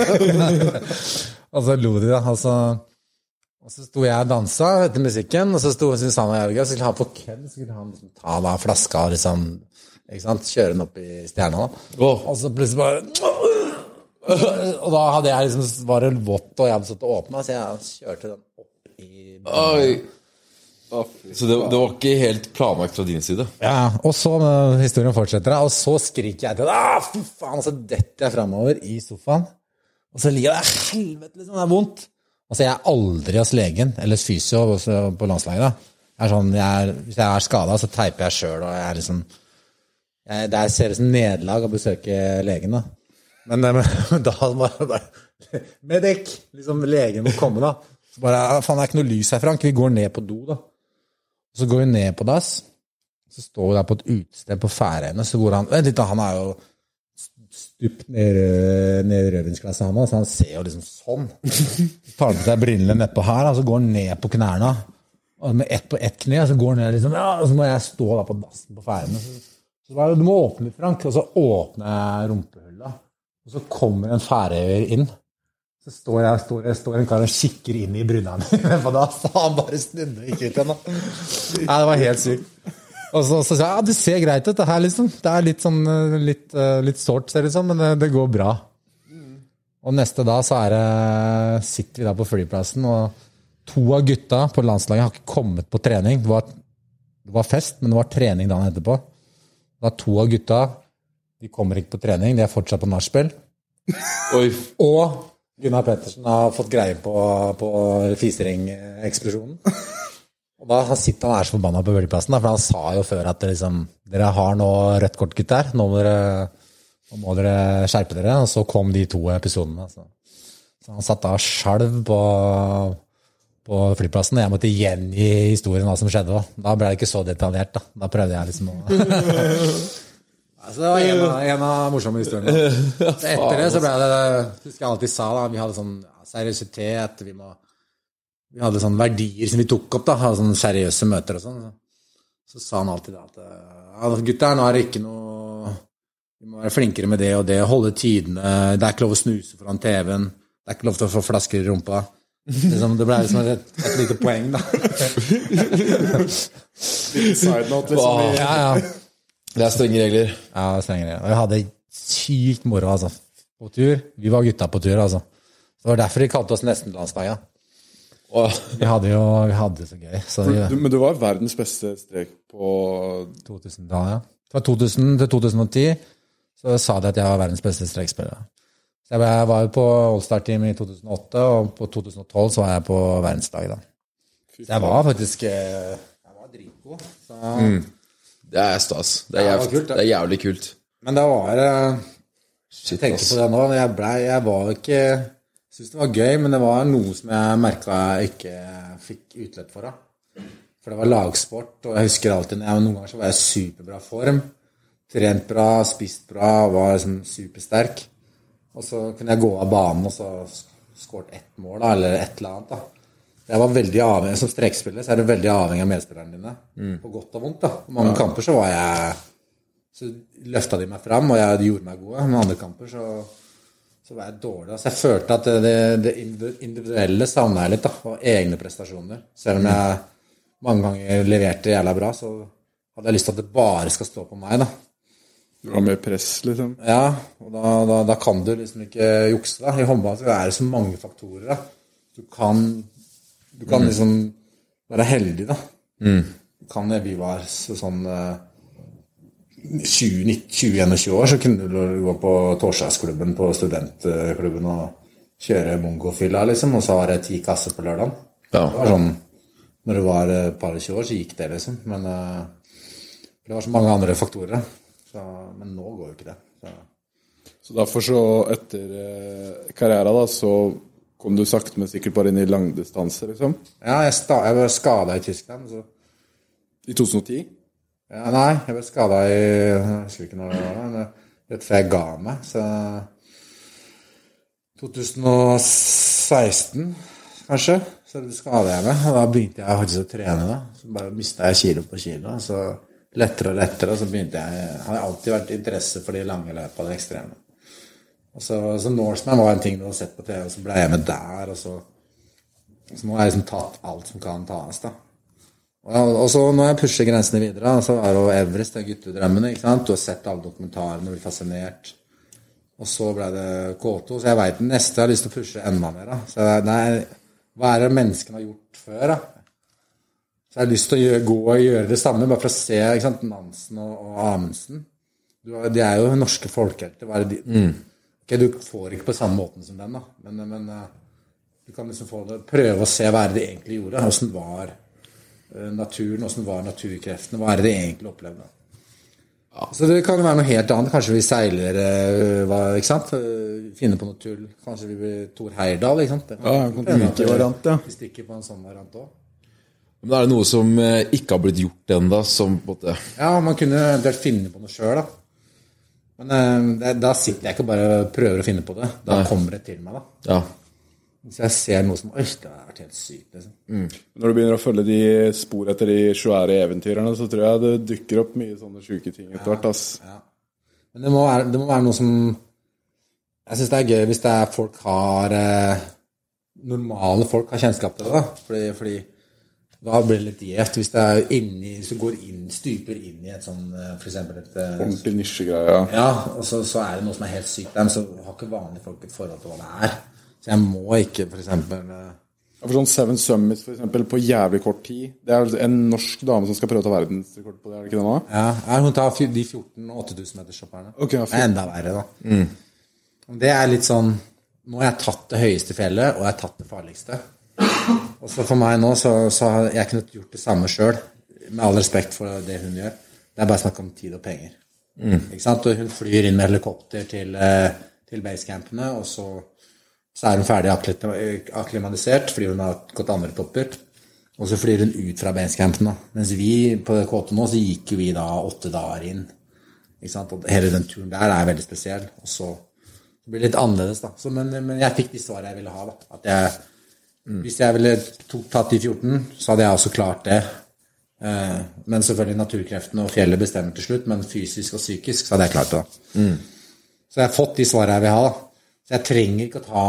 Og så lo de, da. Altså... Og så sto jeg og danset etter musikken, og så sto Susanne og Jørgen, så skulle han på kødd, så skulle han liksom ta da flaska og liksom, ikke sant, kjøre den opp i stjerna da. Oh. Og så plutselig bare, og da hadde jeg liksom, var det vått, og jeg hadde satt og åpnet, så jeg kjørte den opp i... Oi! Oh, så det, det var ikke helt planlagt fra din side? Ja, og så historien fortsetter, og så skriker jeg til ah, fy faen, og så detter jeg fremover i sofaen, og så ligger jeg, helvete, liksom, det er vondt. Altså, jeg er aldri hos legen, eller hos fysio på landslaget da. Jeg er sånn, jeg er, hvis jeg er skadet, så teiper jeg selv, og jeg er liksom, jeg, det er, ser ut som nedlag å besøke legen da. Men, men da bare, bare med dekk, liksom legen må komme da. Så bare, faen, det er ikke noe lys her, Frank, vi går ned på do da. Så går vi ned på dass, så står vi der på et utested på Færøyene, så går han, vent litt da, han er jo stupt ned, ned i rødvinsklasse han, så han ser jo liksom sånn. Så tar han på seg brillene nedpå her, og så går han ned på knærne, og med ett på ett kne, så går han ned liksom, ja, og så må jeg stå da på dassen på Færøyene. Så, så bare, du må åpne, Frank, og så åpner jeg rumpehullet, og så kommer en færøyer inn. Så står jeg, står, jeg står en kar og kikker inn i brunene på dass, så han bare snudde og gikk ut igjen da. Ja, det var helt sykt. Og så, så sa jeg, ja, det ser greit ut det her liksom. Det er litt sånn, litt, litt sårt ser det ut som, men det, det går bra. Mm. Og neste dag så er det, sitter vi da på flyplassen, og to av gutta på landslaget har ikke kommet på trening. Det var, det var fest, men det var trening dagen etterpå. Det var to av gutta, de kommer ikke på trening, de er fortsatt på nachspiel. Og Gunnar Pettersen har fått greie på, på fisering-eksplosjonen. Og da sitter han her så forbannet på velgeplassen, for han sa jo før at liksom, dere har nå rødt kort gutter, nå må dere, nå må dere skjerpe dere, og så kom de to episodene. Så, så han satt da sjalv på, på flyplassen, og jeg måtte gjengi historien hva som skjedde. Da ble det ikke så detaljert, da. Da prøvde jeg liksom å... Så det var en av, en av morsomme historiene. Så etter det så ble det, husker jeg alltid sa da, vi hadde sånn ja, seriøsitet, vi må... Vi hadde sånne verdier som vi tok opp da, hadde sånne seriøse møter og sånn. Så sa han alltid da at ja, gutter, nå er det ikke noe, vi må være flinkere med det og det, holde tidene, det er ikke lov å snuse foran T V-en, det er ikke lov til å få flasker i rumpa. Liksom, det ble liksom et, et lite poeng da. Litt side note liksom. Wow. Ja, ja. Det er strenge regler. Ja, det er strenge regler. Og jeg hadde sykt moro altså, på tur. Vi var gutta på tur altså. Det var derfor de kalte oss nesten landslaget. Vi hadde jo vi hadde det så gøy så vi, du, Men du var verdens beste strek på to tusen-tallet, ja. Fra to tusen til to tusen og ti så sa de at jeg var verdens beste strekspiller. Så jeg var jo på All-Star-team i to tusen og åtte, og på to tusen og tolv så var jeg på verdenslaget da. Så jeg var faktisk jeg var dritgod. Så... Mm. Det er stas. Det er, jævlig, kult, det er jævlig kult. Men det var Jeg Shit, tenker ass. på det nå. Jeg, ble, jeg var ikke Jeg synes det var gøy, men det var noe som jeg merket jeg ikke fikk utlett for. Da. For det var lagsport, og jeg husker alltid jeg, noen ganger så var jeg i superbra form. Trent bra, spist bra, var liksom supersterk. Og så kunne jeg gå av banen og så skåret ett mål, da, eller et eller annet. Da. Jeg var veldig avhengig, som strekspiller, så er det veldig avhengig av medspillerne dine. Mm. På godt og vondt, da. På mange ja. kamper så var jeg Så løftet de meg frem, og jeg gjorde meg gode. Men andre kamper så, så var jeg dårlig. Altså jeg følte at det, det individuelle savnet jeg litt, da. Og egne prestasjoner. Selv om jeg mange ganger leverte jævla bra, så hadde jeg lyst til at det bare skal stå på meg, da. Du har mer press, liksom? Ja, og da, da, da kan du liksom ikke jukse, da. I håndball så er det så mange faktorer, da. Du kan, du kan mm. liksom være heldig, da. Mm. Du kan vi var så sånn tjue enogtjue år, så kunne du gå på torsdagsklubben på studentklubben og kjøre mongofylla, liksom, og så var det ti kasser på lørdagen. Ja. Det var sånn, når du var et par og tjue år, så gikk det, liksom. Men uh, det var så mange andre faktorer. Så, men nå går jo ikke det. Så, så derfor så, etter eh, karrieren da, så kom du sakte, men sikkert bare inn i langdistanse, liksom? Ja, jeg, sta, jeg var skadet i Tyskland. Så. I to tusen og ti? Ja, nei, jeg ble skadet i, jeg husker ikke når det var, men rett før jeg ga meg, så to tusen og seksten, kanskje, så skadet jeg meg, og da begynte jeg faktisk å trene da, så bare mistet jeg kilo på kilo, så lettere og lettere, og så begynte jeg, jeg hadde alltid vært interesse for de lange løpene, det ekstreme. Og så, så Norseman var en ting du hadde sett på T V, og så ble jeg med der, og så, så nå har jeg liksom tatt alt som kan tas da. Og så når jeg pusher grensene videre, så er det jo Everest, det er guttedrømmene, ikke sant? Du har sett alle dokumentarene, du blir fascinert. Og så ble det K to, så jeg vet neste jeg har lyst til å pushe enda mer da. Så det er, hva er det menneskene har gjort før da? Så jeg har lyst til å gjøre, gå og gjøre det samme, bare for å se, ikke sant, Nansen og, og Amundsen. Du, de er jo norske folkehelter, hva er det de... Mm. Ok, du får ikke på samme måten som den da, men, men du kan liksom få det, prøve å se hva er det de egentlig gjorde, hvordan var naturen, hvordan var naturkreftene, hva er det de egentlig opplevde. Ja. Så det kan jo være noe helt annet, kanskje vi seiler, hva, ikke sant, finner på noe tull, kanskje vi blir Thor Heyerdahl, ikke sant? Ja, en kontinentvariant, ja. Vi stikker på en sånn variant også. Men er det noe som ikke har blitt gjort enda, som på en måte... Ja, man kunne eventuelt finne på noe selv, da. Men det, da sitter jeg ikke bare og prøver å finne på det, da Nei. Kommer det til meg, da. Ja. Så jeg ser noe som, oi, det har vært helt sykt, liksom. Mm. Når du begynner å følge de spor etter de svære eventyrerne, så tror jeg det dukker opp mye sånne syke ting etter hvert, ass. Ja, ja. Men det må, være, det må være noe som, jeg synes det er gøy hvis det er folk har, eh, normale folk har kjennskap til det, da. Fordi, fordi da blir det litt gjevt hvis det er inni, hvis du går inn, styper inn i et sånn, for eksempel et... Ordentlig nisjegreie, ja. Ja, og så, så er det noe som er helt sykt der, men så har ikke vanlige folk et forhold til hva det er. Så jeg må ikke, for eksempel... Ja, for sånn Seven Summits, for eksempel, på jævlig kort tid. Det er en norsk dame som skal prøve å ta verdensrekord på det, er det ikke det nå? Ja, hun tar de fjorten åtte tusen meters shopperne. Ok, ja, det er enda verre, da. Mm. Det er litt sånn... Nå har jeg tatt det høyeste fjellet, og jeg har tatt det farligste. Og så for meg nå, så, så har jeg ikke gjort det samme selv, med all respekt for det hun gjør. Det er bare snakk om tid og penger. Mm. Ikke sant? Og hun flyr inn med helikopter til, til basecampene, og så... Så er hun ferdig akklimatisert, fordi hun har gått andre topper. Og så flyr hun ut fra basecampen da. Mens vi på K to nå, så gikk vi da åtte dager inn. Ikke sant? Og hele den turen der er veldig spesiell. Og så det blir litt annerledes da. Så, men, men jeg fikk de svarene jeg ville ha da. At jeg, mm. hvis jeg ville tatt de fjorten, så hadde jeg også klart det. Eh, men selvfølgelig naturkreftene og fjellet bestemmer til slutt, men fysisk og psykisk så hadde jeg klart det da. Mm. Så jeg har fått de svarene jeg vil ha da. Så jeg trenger ikke å ta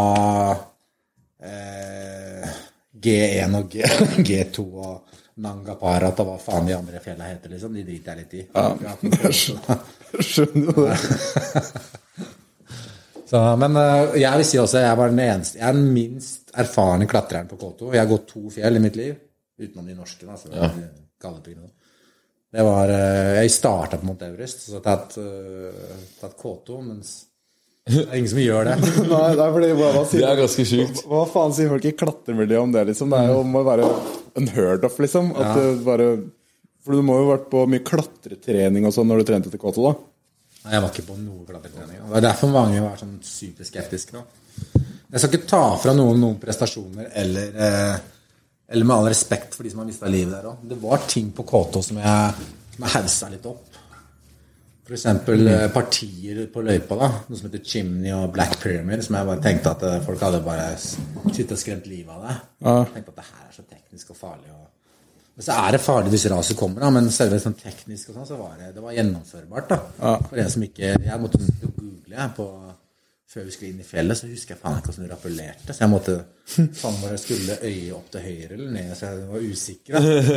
eh, G én og G, G to og Nanga Parbat og hva faen de andre fjellene heter, liksom. De driter jeg litt i. Ja, jeg skjønner jo det. Så, men uh, jeg vil si også, jeg var den eneste, jeg er den minst erfarne klatreren på K to. Jeg har gått to fjell i mitt liv, utenom de norske, da, så ja. Det var, uh, jeg startet på Mount Everest, så jeg har tatt, uh, tatt K to, mens det er ingen som gjør det. Nei, det er, fordi, hva, hva sier, det er ganske sykt. Hva, hva faen sier folk i klattermiljøet om det, liksom? Det er jo må være unheard of, liksom. At ja. det bare, for du må jo ha vært på mye klatretrening og sånn når du trente til K to, da. Nei, jeg var ikke på noe klatretrening. Det er derfor mange var sånn superskeptiske da. Jeg skal ikke ta fra noen noen prestasjoner eller, eh, eller med all respekt for de som har mistet livet der også. Det var ting på K to som jeg, som jeg hausa litt opp. For eksempel mm. partier på løypa da, noe som heter Chimney og Black Pyramid, som jeg bare tenkte at folk hadde bare sittet og skremt livet av det. Ja. Jeg tenkte at det her er så teknisk og farlig. Og... Men så er det farlig hvis raset kommer da, men selve sånn teknisk og sånn, så var det, det var gjennomførbart da. Ja. For en som ikke, jeg måtte google jeg på... Før vi skulle inn i fjellet, så husker jeg faen ikke hvordan du rappellerte. Så jeg måtte faen hvor jeg skulle øye opp til høyre eller ned, så jeg var usikker.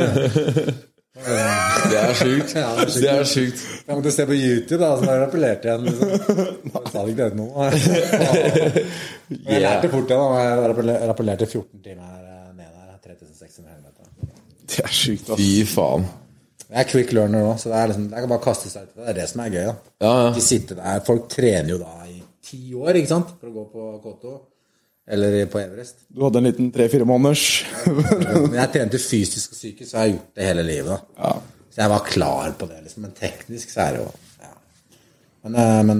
Det er sykt. Ja, det er sykt. Det er sykt. Jeg måtte se på YouTube, da, så jeg rappellerte igjen. Liksom. Jeg sa det ikke det noe. Jeg lærte fort igjen, da. Jeg rappellerte fjorten timer ned der. tre tusen seks hundre meter. Det er sykt, ass. Fy faen. Jeg er quick learner også, så det er liksom, jeg kan bare kaste seg ut. Det er det som er gøy, da. Ja, ja. Ikke sitte der. Folk trener jo da i ti år, ikke sant? For å gå på K to. Eller på Everest. Du hadde en liten tre-fire måneders. Men jeg trente fysisk og psykisk, så jeg har gjort det hele livet. Da. Ja. Så jeg var klar på det, liksom. Men teknisk så er det jo... Ja. Men, men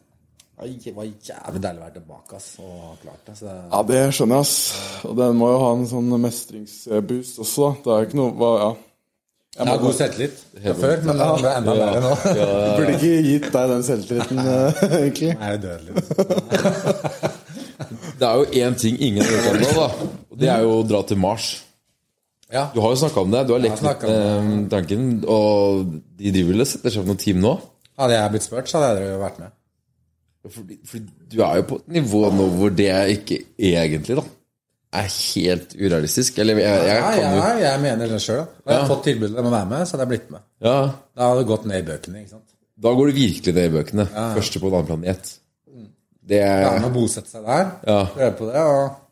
det var jævlig deilig å være tilbake, ass, og klart det. Så... Ja, det skjønner jeg, ass. Og den må jo ha en sånn mestringsboost også, da. Det er ikke noe... Ja. Jeg har god selvtillit før, men det er enda bedre nå. Ja, ja, ja. Du burde ikke gitt deg den selvtilliten, egentlig. Nei, det er dødelig. Det er jo en ting ingen har gjort enda, da. Og det er jo å dra til Mars. Ja. Du har jo snakket om det, du har lekt litt med tanken, og de driver vel og setter seg på noen team nå. Hadde jeg blitt spurt, så hadde jeg jo vært med. Fordi, fordi du er jo på et nivå nå hvor det er ikke egentlig, da. Er helt urealistisk. Eller jeg, jeg, ja, kan jo... ja, jeg mener det selv. Når jeg har fått tilbudet om å være med, så hadde jeg blitt med. Ja. Da hadde det gått ned i bøkene, ikke sant? Da går det virkelig ned i bøkene. Ja. Første på en annen planet. Det er... Ja, med å bosette seg der. Ja. Prøve på det,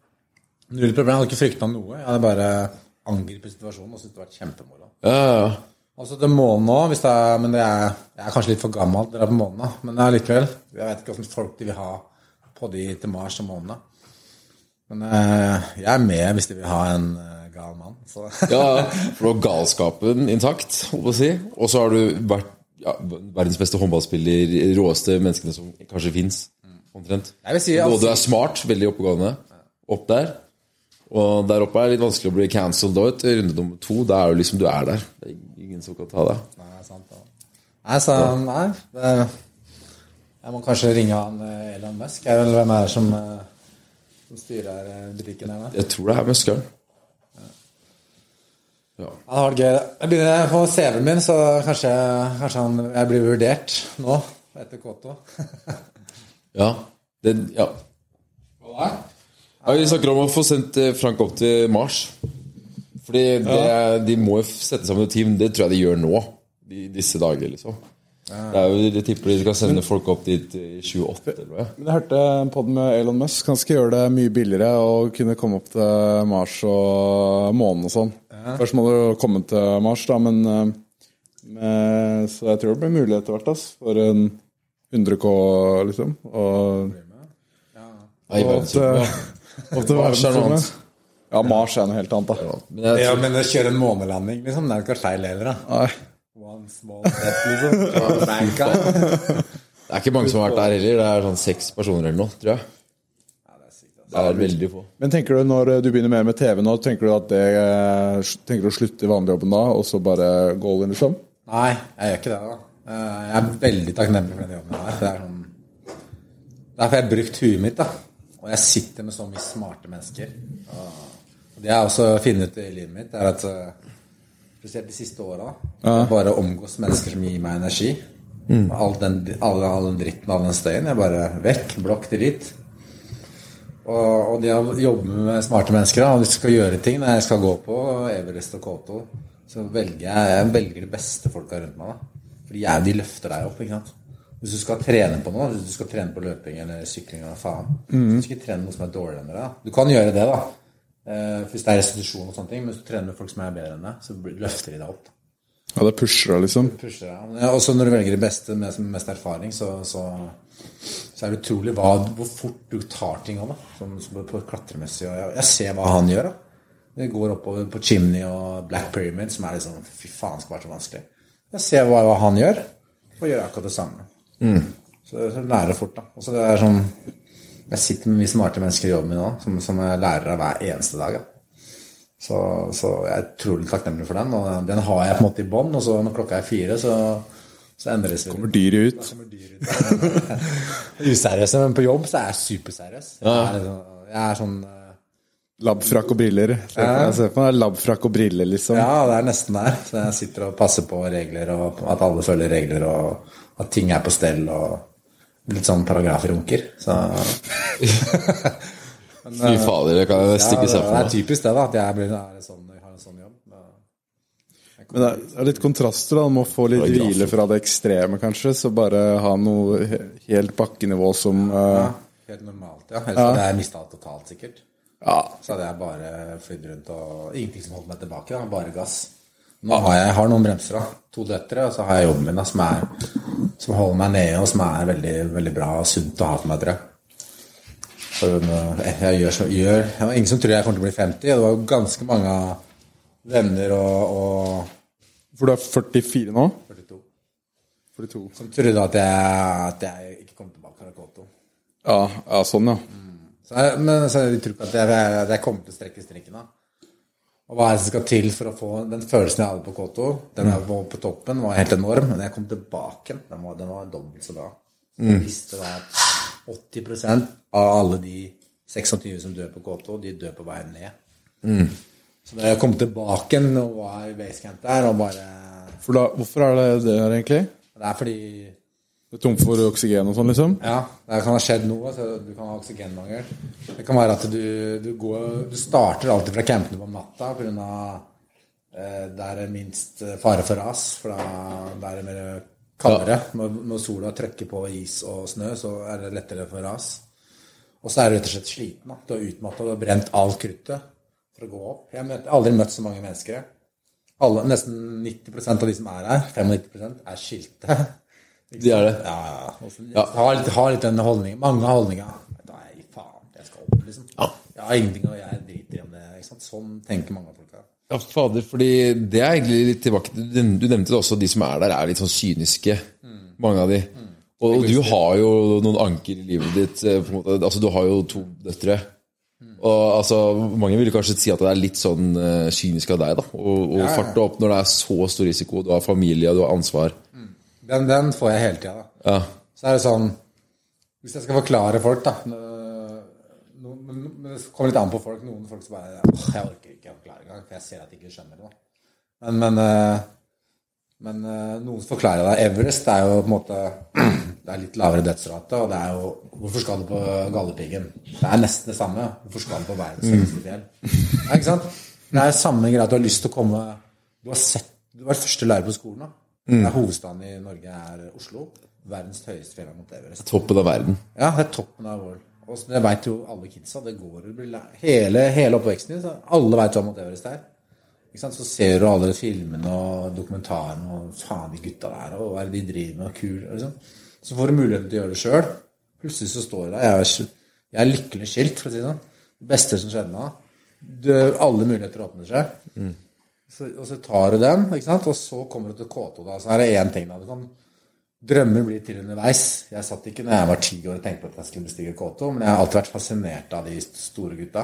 og null problem. Jeg hadde ikke fryktet noe. Jeg hadde bare angrepet situasjonen, og syntes det var kjempemoro. Ja, ja. Og så til månen nå, hvis det er... Men det er, jeg er kanskje litt for gammel til å dra på månen, da. Men det er likevel. Jeg vet ikke hvordan folk de vil ha på de til Mars og månen, da. Men uh, jeg er med hvis de vil ha en uh, gal mann. Så. Ja, for du har galskapen intakt, holdt på å si. Og så har du vært ja, verdens beste håndballspiller, råeste menneskene som kanskje finnes, omtrent. Jeg vil si, og du er smart, veldig oppegående, opp der. Og der oppe er det litt vanskelig å bli cancelled da, vet du. Runde nummer to, da er du liksom, du er der. Det er ingen som kan ta deg. Nei, det er sant da. Nei, så, nei det, jeg må kanskje ringe han Elon Musk, eller hvem er det som... som styrer butikken her da? Jeg tror det er Muskeren. Ja. Ja. Det har vært gøy. Jeg begynner på C V-en min, så kanskje, kanskje han, jeg blir vurdert nå, etter K to. Ja. Det, ja. Hva er? Ja, vi snakker om å få sendt Frank opp til Mars. Fordi det, ja. De må jo sette sammen et team, det tror jeg de gjør nå, i disse dager liksom. Ja. Det er jo, jeg tipper de skal sende folk opp dit i tjueåtte eller hva. Men jeg hørte en podd med Elon Musk. Han skal gjøre det mye billigere og kunne komme opp til Mars og månen og sånn. Ja. Først må du komme til Mars da, men med, så jeg tror det blir mulig etter hvert ass, for en hundre K liksom. Og, ja. og opp til, opp til verdensrommet. Ja, Mars er noe helt annet da. Ja, men, jeg, ja, men å kjøre en månelanding liksom, det er ikke feil heller da. Nei. One small step, liksom. Det er ikke mange som har vært der heller. Det er sånn seks personer eller noe, tror jeg. Ja, det er sykt. Det er veldig få. Men tenker du når du begynner mer med T V nå, tenker du at det tenker du å slutte i vanligjobben da, og så bare gå inn liksom? Nei, jeg gjør ikke det da. Jeg er veldig takknemlig for den jobben her. Det er sånn... Derfor har jeg brukt huet mitt da. Og jeg sitter med så mye smarte mennesker. Og det jeg også finner ut i livet mitt er at spesielt de siste årene, ja. Bare omgås mennesker som gir meg energi. Mm. All, den, all, all den dritten, all den støyen, jeg bare vekk, blokk til dit. Og, og de har jobbet med smarte mennesker, da, og de skal gjøre ting. Når jeg skal gå på Everest og K to, så velger jeg, jeg velger de beste folka rundt meg. Da. Fordi jeg, de løfter deg opp, ikke sant? Hvis du skal trene på noe, hvis du skal trene på løping eller sykling eller faen, mm. så skal du ikke trene noe som er dårligere enn deg. Du kan gjøre det da. Uh, hvis det er restitusjon og sånne ting, men hvis du trener med folk som er bedre enn deg, så løfter de deg opp. Ja, det pusher deg liksom. Det pusher deg. Ja, og så når du velger det beste med mest erfaring, så, så, så er det utrolig hva, hvor fort du tar ting av det, som, som på klatremessig. Jeg, jeg ser hva han gjør da. Det går oppover på Chimney og Black Pyramid, som er liksom, fy faen, skal være så vanskelig. Jeg ser hva, hva han gjør, og gjør akkurat det samme. Mm. Så jeg lærer fort da. Og så det er sånn, jeg sitter med mye smarte mennesker i jobben min nå, som, som jeg lærer av hver eneste dag. Ja. Så, så jeg er utrolig takknemlig for den, og den har jeg på en måte i bånd, og så når klokka er fire, så, så endres det. Kommer dyret ut. Da kommer dyret ut. Useriøse, men på jobb så er jeg superseriøs. Jeg er, liksom, jeg er sånn... Labfrakk og briller. Jeg ser på meg labfrakk og briller, liksom. Ja, det er nesten der. Så jeg sitter og passer på regler, og at alle følger regler, og at ting er på stell, og litt sånn paragrafrunker. Så... Men, Fy fader, det kan jeg nesten ikke se ja, for det er meg. typisk det da, at jeg, blir, er sånn, jeg har en sånn jobb. Men det er litt kontraster da, du må få litt hvile fra det ekstreme kanskje, så bare ha noe helt bakkenivå som... Uh... Ja, helt normalt, ja. Ellers ja. hadde jeg mistet det totalt sikkert. Ja. Så hadde jeg bare flytt rundt og ingenting som holdt meg tilbake, da. Bare gass. Nå har jeg har noen bremser da, to døtre, og så har jeg jobben min da, som, er, som holder meg nede, og som er veldig, veldig bra og sunt å ha for meg, tror jeg. Så jeg gjør så gjør. Det var ingen som tror jeg kommer til å bli femti, og det var jo ganske mange venner og... og For du er førtifire nå? førtito. førtito. Som trodde at jeg, at jeg ikke kom tilbake til Koto. Ja, ja, sånn ja. Mm. Så jeg, men så jeg tror ikke at jeg, at jeg kommer til å strekke strikken da. Og hva er det som skal til for å få den følelsen jeg hadde på Koto, den jeg var på toppen, var helt enorm, men jeg kom tilbake, den var, den var dobbelt så bra. Så jeg visste da at åtti prosent av alle de tjueseks som dør på Koto, de dør på veien ned. Mm. Så da jeg kom tilbake og var i basecamp der, og bare... For da, hvorfor er det det her egentlig? Det er fordi... Det er tomt for oksygen og sånn, liksom? Ja, det kan ha skjedd noe, så du kan ha oksygenmangel. Det kan være at du, du, går, du starter alltid fra campene på natta, på grunn av eh, der er minst fare for ras, for da der er det mer kaldere. Når, når sola trykker på is og snø, så er det lettere for ras. Og så er du rett og slett sliten, da. Du har utmattet, du har brent all kruttet for å gå opp. Jeg har aldri møtt så mange mennesker. Alle, nesten nitti prosent av de som er her, nitti fem prosent, er skilte. De er det. Ja, ja. Også, ja. Har, litt, har litt denne holdningen. Mange holdninger. Nei, faen, jeg skal opp, liksom. Ja. Jeg har ingenting, og jeg driter i om det. Ikke sant? Sånn tenker mange folk. Ja, fader, fordi det er egentlig litt tilbake til, du nevnte det også, de som er der er litt sånn kyniske, mm. mange av de. Mm. Og du har jo noen anker i livet ditt, på en måte. Altså, du har jo to døtre. Mm. Og altså, mange vil kanskje si at det er litt sånn uh, kynisk av deg, da. Og, og ja, ja. Farte opp når det er så stor risiko, du har familie, du har ansvar. Mm. Den, den får jeg hele tiden da. Ja. Så er det sånn, hvis jeg skal forklare folk da, no, men det kommer litt an på folk, noen folk som bare, jeg orker ikke å forklare engang, for jeg ser at de ikke skjønner det. Men, men, men noen som forklarer det, Everest er jo på en måte, det er litt lavere dødsrate, og det er jo, hvorfor skal du på Galdhøpiggen? Det er nesten det samme, hvorfor skal du på verdens høyeste fjell? Ja, ikke sant? Det er samme greit, du har lyst til å komme, du har sett, du var første lærer på skolen da. Mm. Hovedstaden i Norge er Oslo, verdens høyeste fjell mot Everest. Toppen av verden. Ja, det er toppen av vår. Og det vet jo alle kidsa, det går det blir hele, hele oppveksten, så alle vet hva mot Everest er. Ikke sant? Så ser du alle filmene og dokumentarene, og faen de gutta der, og hva er det de driver med, og kul, liksom. Så får du muligheten til å gjøre det selv. Plutselig så står det der, jeg er, jeg er lykkelig skilt, for å si det sånn. Det beste som skjedde nå, det, alle muligheter åpner seg. Mm. Så, og så tar du den, ikke sant? Og så kommer du til Koto da. Så er det en ting da. Du kan drømme bli til underveis. Jeg satt ikke når jeg var ti år og tenkte på at jeg skulle bestige Koto, men jeg har alltid vært fascinert av de store gutta.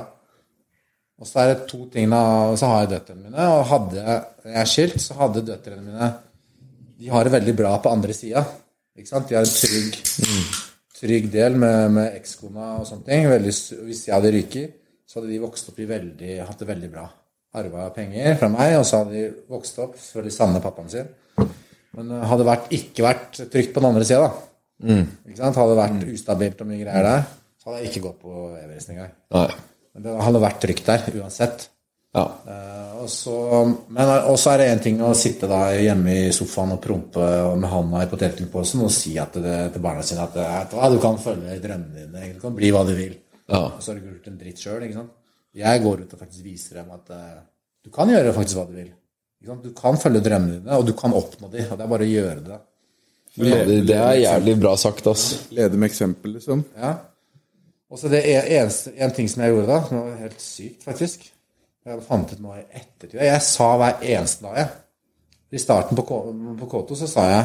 Og så er det to ting da, og så har jeg døtterne mine, og hadde jeg er skilt, så hadde døtterne mine, de har det veldig bra på andre siden. Ikke sant? De har en trygg, trygg del med, med ekskona og sånne ting. Veldig, hvis jeg hadde ryket, så hadde de vokst opp i veldig, hatt det veldig bra. Arvet penger fra meg, og så hadde de vokst opp for de sanne pappaen sin. Men det hadde vært, ikke vært trygt på den andre siden da. Mm. Ikke sant? Hadde det vært ustabilt og mye greier der, så hadde jeg ikke gått på Everest en gang. Nei. Men det hadde vært trygt der, uansett. Ja. Uh, og så, men også er det en ting å sitte da hjemme i sofaen og prompe med handa i potetgullposen og si at det, til barna sine at ja, du kan følge drømmene dine, du kan bli hva du vil. Ja. Og så har du gjort en dritt selv, ikke sant? Jeg går ut og faktisk viser dem at uh, du kan gjøre faktisk hva du vil. Du kan følge drømmene dine, og du kan oppnå dem, og det er bare å gjøre det. Lede, det er jævlig bra sagt, ass. Lede med eksempel, liksom. Ja. Og så det er eneste, en ting som jeg gjorde da, som var helt sykt, faktisk. Jeg hadde fannet ut noe i ettertid. Jeg sa hver eneste dag, jeg. I starten på, på Koto så sa jeg,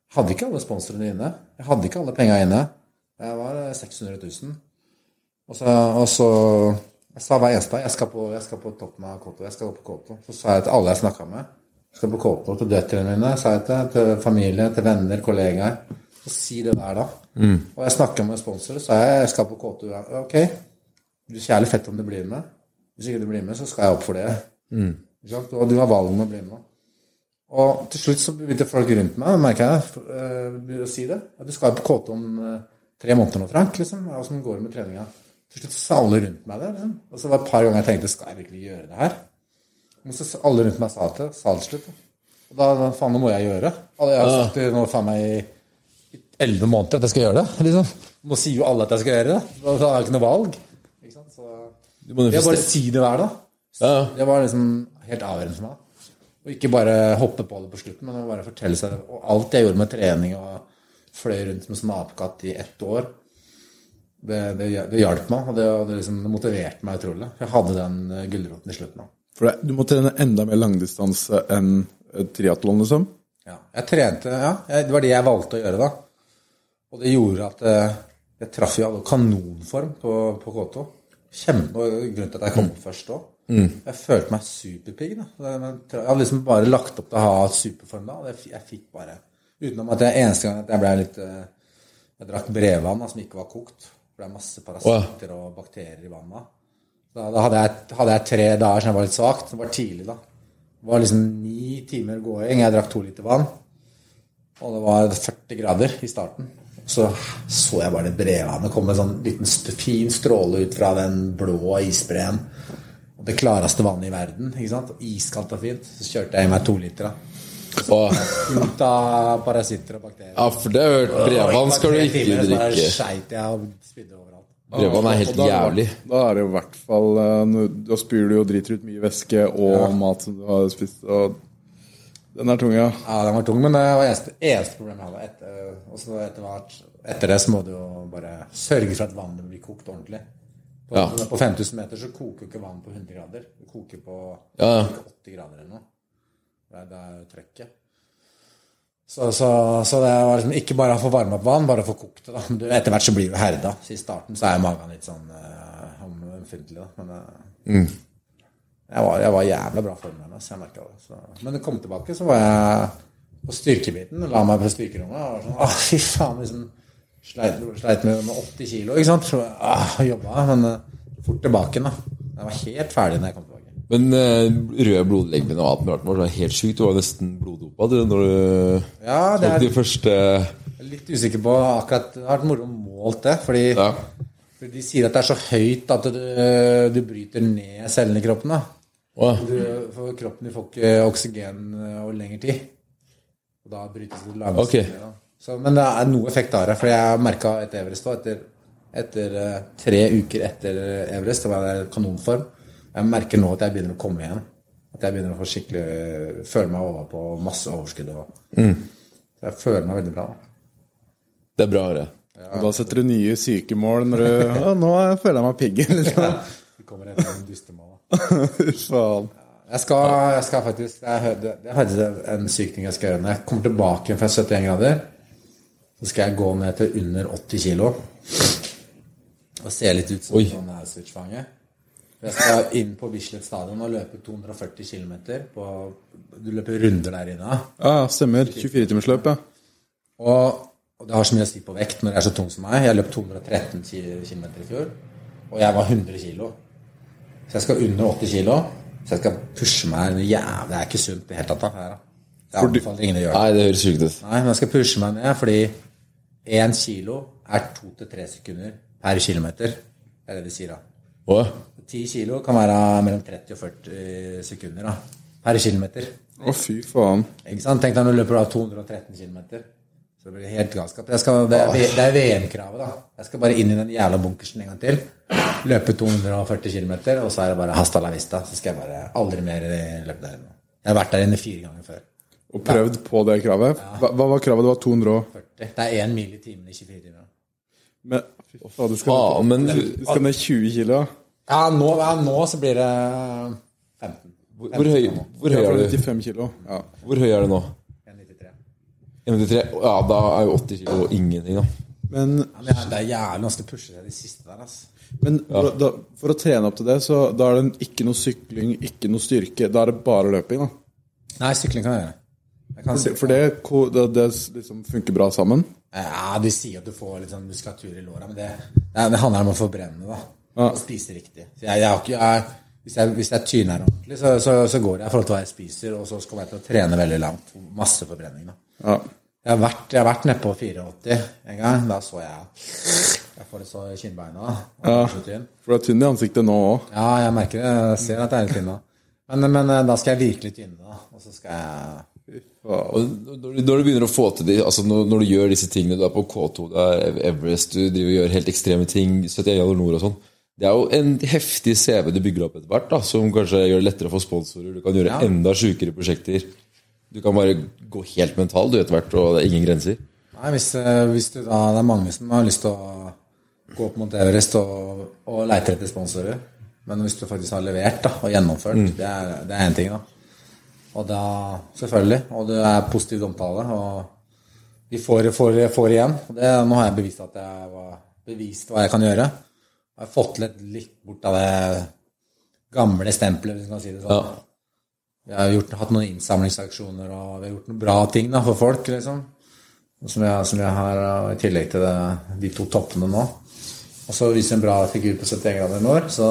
hadde ikke alle sponsorene inne. Jeg hadde ikke alle penger inne. Jeg var seks hundre tusen. Og så, og så jeg sa hver eneste dag, jeg skal på, jeg skal på toppen av Koto, jeg skal gå på Koto. Så sa jeg til alle jeg snakket med, jeg skal på Koto, til døtrene mine, sa jeg til, til familie, til venner, kollegaer. Så si det der da. Mm. Og jeg snakket med sponsorer, så sa jeg, jeg skal på Koto. Ok, du er kjærlig fett om du blir med. Hvis ikke du blir med, så skal jeg opp for det. Mm. Og du har valg med å bli med. Og til slutt så begynte folk rundt meg, merker jeg, å si det. Du skal på Koto om tre måneder nå, Frank, liksom. Hvordan går det med treninga? Til slutt så sa alle rundt meg det. Liksom. Og så var det et par ganger jeg tenkte, skal jeg virkelig gjøre det her? Men så alle rundt meg sa det, sa det slutt. Og da, faen, det må jeg gjøre. Jeg har sagt det nå faen meg i elleve måneder at jeg skal gjøre det. Liksom. Nå sier jo alle at jeg skal gjøre det. Da har jeg ikke noe valg. Ikke sant? Så jeg bare si det hver da. Ja. Det var liksom helt avgjørende for meg. Og ikke bare hoppe på det på slutten, men bare fortelle seg det. Og alt jeg gjorde med trening og fløy rundt med som apekatt i ett år, det, det, det hjalp meg, og det, det, liksom, det motiverte meg utrolig. Jeg hadde den gullroten i slutten. For det, du må trene enda mer langdistanse enn triathlon, liksom? Ja, jeg trente, ja. Det var det jeg valgte å gjøre da. Og det gjorde at jeg traff jo alle kanonform på, på Koto. Kjempe, og grunnen til at jeg kom opp først da. Mm. Jeg følte meg superpigg da. Jeg hadde liksom bare lagt opp til å ha superform da, og jeg fikk bare, utenom at jeg eneste gang at jeg ble litt, jeg drakk brevvann som ikke var kokt. Det ble masse parasitter wow. og bakterier i vannet. Da, da hadde, jeg, hadde jeg tre dager som jeg var litt svagt. Det var tidlig da. Det var liksom ni timer gåing. Jeg drakk to liter vann. Og det var førti grader i starten. Så så jeg bare det brevvannet. Det kom en sånn liten fin stråle ut fra den blå isbreen. Og det klareste vannet i verden. Ikke sant? Iskaldt og fint. Så kjørte jeg i meg to liter da. Ut av parasitter og bakterier. Ja, for det har hørt. Brevvann skal du ikke drikke. Så bare skeit jeg og spydde overalt. Brevvann er helt da, jævlig. Da er det jo i hvert fall, da spyr du jo driter ut mye væske og ja. mat som du har spist, og den er tung, ja. Ja, den var tung, men det var eneste, eneste problem jeg hadde. Etter, og så etter, hvert, etter det så må du jo bare sørge for at vannet blir kokt ordentlig. På, ja. på fem tusen meter så koker ikke vann på hundre grader. Du koker på ja. åtti grader eller noe. Det er jo trøkket. Så, så, så det var liksom ikke bare å få varme opp vann, bare å få kokt det da. Etter hvert så blir det herda. Så i starten så er magen litt sånn uh, omfyntelig da. Men uh, mm. jeg, var, jeg var jævla bra for meg, så jeg merket det. Så. Men det kom tilbake, så var jeg på styrkebiten, la meg på styrkerommet, og var sånn, åh, fy faen, liksom, sleit, sleit med, med åtti kilo, ikke sant? Så jeg jobbet, men uh, fort tilbake da. Jeg var helt ferdig når jeg kom tilbake. Men uh, røde blodlegemer og alt med rart var helt sykt. Du var nesten bloddopa når du ja, det er, de første... Jeg er litt usikker på akkurat, det har vært moro målt det, fordi, ja. fordi de sier at det er så høyt at du, du bryter ned cellene i kroppen da. Du, for kroppen du får ikke oksygen over lengre tid. Og da brytes det langsomt. Okay. Så, men det er noe effekt av det, for jeg merket etter Everest da, etter, etter uh, tre uker etter Everest, det var det kanonform. Jeg merker nå at jeg begynner å komme igjen. At jeg begynner å få skikkelig føle meg over på masse overskudd. Og, mm. Så jeg føler meg veldig bra. Det er bra, det. Ja. Og da setter du nye sykemål når du, å, nå føler jeg meg piggen. Liksom. Ja, det kommer etter en dystemål. Faen. Jeg skal, jeg skal faktisk, jeg hørte, det er faktisk en syk ting jeg skal gjøre. Når jeg kommer tilbake fra syttien grader, så skal jeg gå ned til under åtti kilo. Og se litt ut som Oi. Sånn her switchfange. Jeg skal inn på Bislett stadion og løpe to hundre og førti kilometer på, du løper runder der inne. Ja, stemmer. tjuefire timers løp, ja. Og, og det har så mye å si på vekt når jeg er så tung som meg. Jeg løp to hundre og tretten kilometer i fjor, og jeg var hundre kilo. Så jeg skal under åtti kilo, så jeg skal pushe meg jævlig. Det er ikke sunt det helt tatt da. Det anbefaler ingen å gjøre. Nei, det høres sykt ut. Nei, men jeg skal pushe meg ned, fordi en kilo er to til tre sekunder per kilometer. Det er det de sier da. Hva? ti kilo kan være mellom tretti og førti sekunder da, per kilometer. Å, fy faen. Ikke sant? Tenk deg når du løper da to hundre og tretten kilometer. Så det blir helt galskap. Jeg skal, det, er, det er V M-kravet da. Jeg skal bare inn i den jævla bunkersen en gang til. Løpe to hundre og førti kilometer, og så er det bare hasta la vista. Så skal jeg bare aldri mer løpe der inne. Jeg har vært der inne fire ganger før. Og prøvd ja. på det kravet? Hva, hva var kravet? Det var to hundre og førti. Det er en mil i timen i tjuefire timer. Men, fy faen, du skal, ah, men, du skal ned tjue kilo. Ja, nå, ja, nå så blir det femten. Hvor, hvor høy, hvor høy er du? nittifem kilo. Ja. Hvor høy er du nå? en komma nittitre. femtitre, ja, da er jo åtti kilo ingenting da. Men, Ja, men det er jævlig vanskelig å pushe det de siste der, altså. men for, da, for å trene opp til det, så da er det ikke noe sykling, ikke noe styrke. Da er det bare løping, da. Nei, sykling kan jeg gjøre. Jeg kan For det, for det, det, det liksom funker bra sammen. Ja, de sier at du får litt sånn muskulatur i låra, men det, det, det handler om å forbrenne, da. Ja. Og spise riktig. Så jeg, jeg har ikke, jeg, hvis, jeg, hvis jeg tyner ordentlig, så, så, så går det i forhold til hva jeg spiser, og så skal jeg til å trene veldig langt. Masse forbrenning, da. Ja. Jeg har vært, jeg har vært nede på åttifire en gang. Da så jeg Jeg får det så i kinnbeina. Ja. For du er tynn i ansiktet nå også. Ja, jeg merker det. Jeg ser at jeg er litt tynn nå. Men, men da skal jeg virkelig tynne, da. Og så skal jeg Og når du begynner å få til det, altså når, når du gjør disse tingene, du er på K to, du er Everest, du driver og gjør helt ekstreme ting, syttién grader nord og sånn, det er jo en heftig C V du bygger opp etter hvert da, som kanskje gjør det lettere å få sponsorer, du kan gjøre Ja. enda sykere prosjekter, du kan bare gå helt mentalt du etter hvert, og det er ingen grenser. Nei, hvis, hvis du da det er mange som har lyst til å gå på Mount Everest og, og leite etter sponsorer, men hvis du faktisk har levert da, og gjennomført, mm. det, er, det er en ting da. Og da, selvfølgelig, og det er positiv omtale, og vi får, får, får igjen. Og det, nå har jeg bevist at jeg var bevist hva jeg kan gjøre. Jeg har fått litt, litt bort av det gamle stempelet, hvis man kan si det sånn. Ja. Vi har gjort, hatt noen innsamlingsaksjoner, og vi har gjort noen bra ting da, for folk, liksom. Som jeg, som jeg har i tillegg til det, de to toppene nå. Og så viser en bra figur på syttién grader nord, så...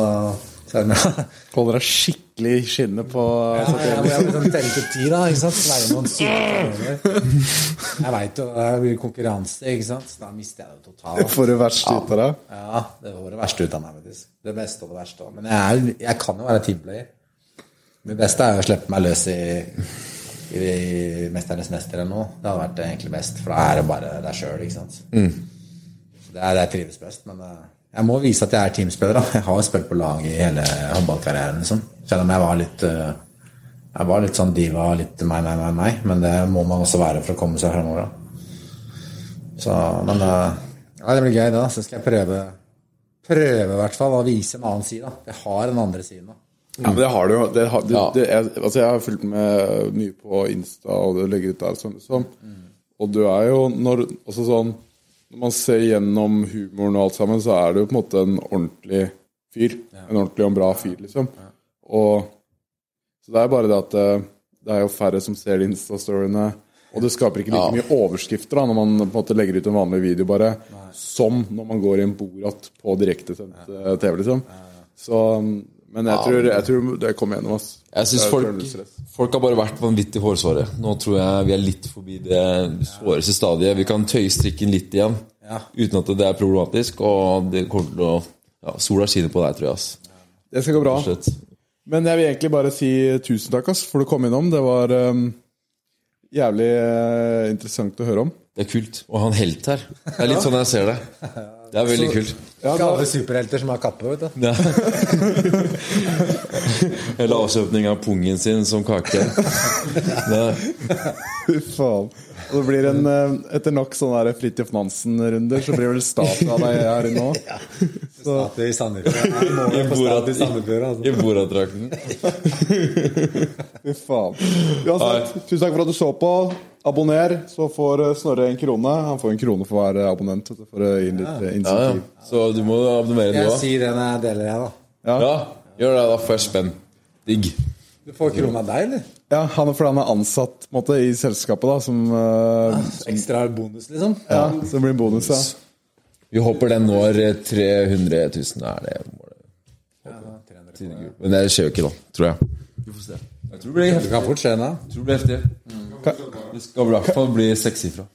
Holder deg skikkelig i skinnet på Ja, jeg må liksom telle til ti da, ikke sant? Sveie noen syke. Jeg vet jo, det blir konkurranse, ikke sant? Da mister jeg det totalt. For det verste ut av det. Ja, det var det verste ut av meg, faktisk. Det beste og det verste. Men jeg, er, jeg kan jo være teamplayer. Det beste er å slippe meg løs i, i, i Mesternes Mester eller noe. Det hadde vært egentlig best, for da er det bare deg selv, ikke sant? Mm. Det er det jeg trives best, men jeg må vise at jeg er teamspiller da. Jeg har spilt på lag i hele håndballkarrieren, liksom. Selv om jeg var litt, jeg var litt sånn diva, litt meg, meg, meg, meg, men det må man også være for å komme seg fremover da. Så, men ja, det blir gøy da, så skal jeg prøve, prøve i hvert fall å vise en annen side da. Jeg har en andre siden da. Ja, men det har du jo. Det har, det, Ja. det er, altså jeg har fulgt med mye på Insta, og du legger ut der sånn, sånn. Mm. Og du er jo, når, også sånn, når man ser gjennom humoren og alt sammen, så er du jo på en måte en ordentlig fyr. Ja. En ordentlig og en bra fyr, liksom. Ja. Og så det er bare det at det, det er jo færre som ser de Insta-storyene, og det skaper ikke like Ja. mye overskrifter da, når man på en måte legger ut en vanlig video bare, Nei. som når man går i en borat på direktesendt ja. T V, liksom. Ja. Så, men jeg, Ja. tror, jeg tror det kommer gjennom oss. Jeg synes folk, folk har bare vært vanvittig hårsåre. Nå tror jeg vi er litt forbi det såreste stadiet. Vi kan tøye strikken litt igjen, Ja. uten at det er problematisk, og det kommer til å, ja, sola skinner på deg, tror jeg, ass. Det skal gå bra. Slett. Men jeg vil egentlig bare si tusen takk ass, for du kom innom. Det var um, jævlig uh, interessant å høre om. Det er kult å ha en helt her. Det er litt sånn jeg ser det. Det er veldig kult. Ja, Ikke da, alle superhelter som har kappe, vet du. Ja. Eller avsøpning av pungen sin som kake. Det, fy faen. Og det blir en, uh, etter nok sånne der Fridtjof Nansen-runder, så blir det vel statue av deg her inne også. Så, Statue i Sandefjord. Jeg må jo få statue i Sandefjord, altså. I Borat-drakten. fy faen. Uansett, tusen takk for at du så på. Abonner, så får Snorre en krone. Han får en krone for hver abonnent, vet du, for å gi litt uh, Ja, ja. insentiv. Så du må abonnere du Jeg også. sier det når jeg deler det, da. Ja. Ja, gjør det da, får jeg spenn. Digg. Du får krona av deg, eller? Ja, han er fordi han er ansatt på en måte, i selskapet da, som, uh, Ekstra bonus, liksom? ja, så det blir en bonus, ja. Vi håper den når tre hundre tusen, er det målet. Ja, tre hundre. Men det skjer jo ikke da, tror jeg. Vi får se. Jeg tror det blir Det heftig. kan fort skje, da. Jeg tror det blir heftig. Det skal i hvert fall bli sekssifra.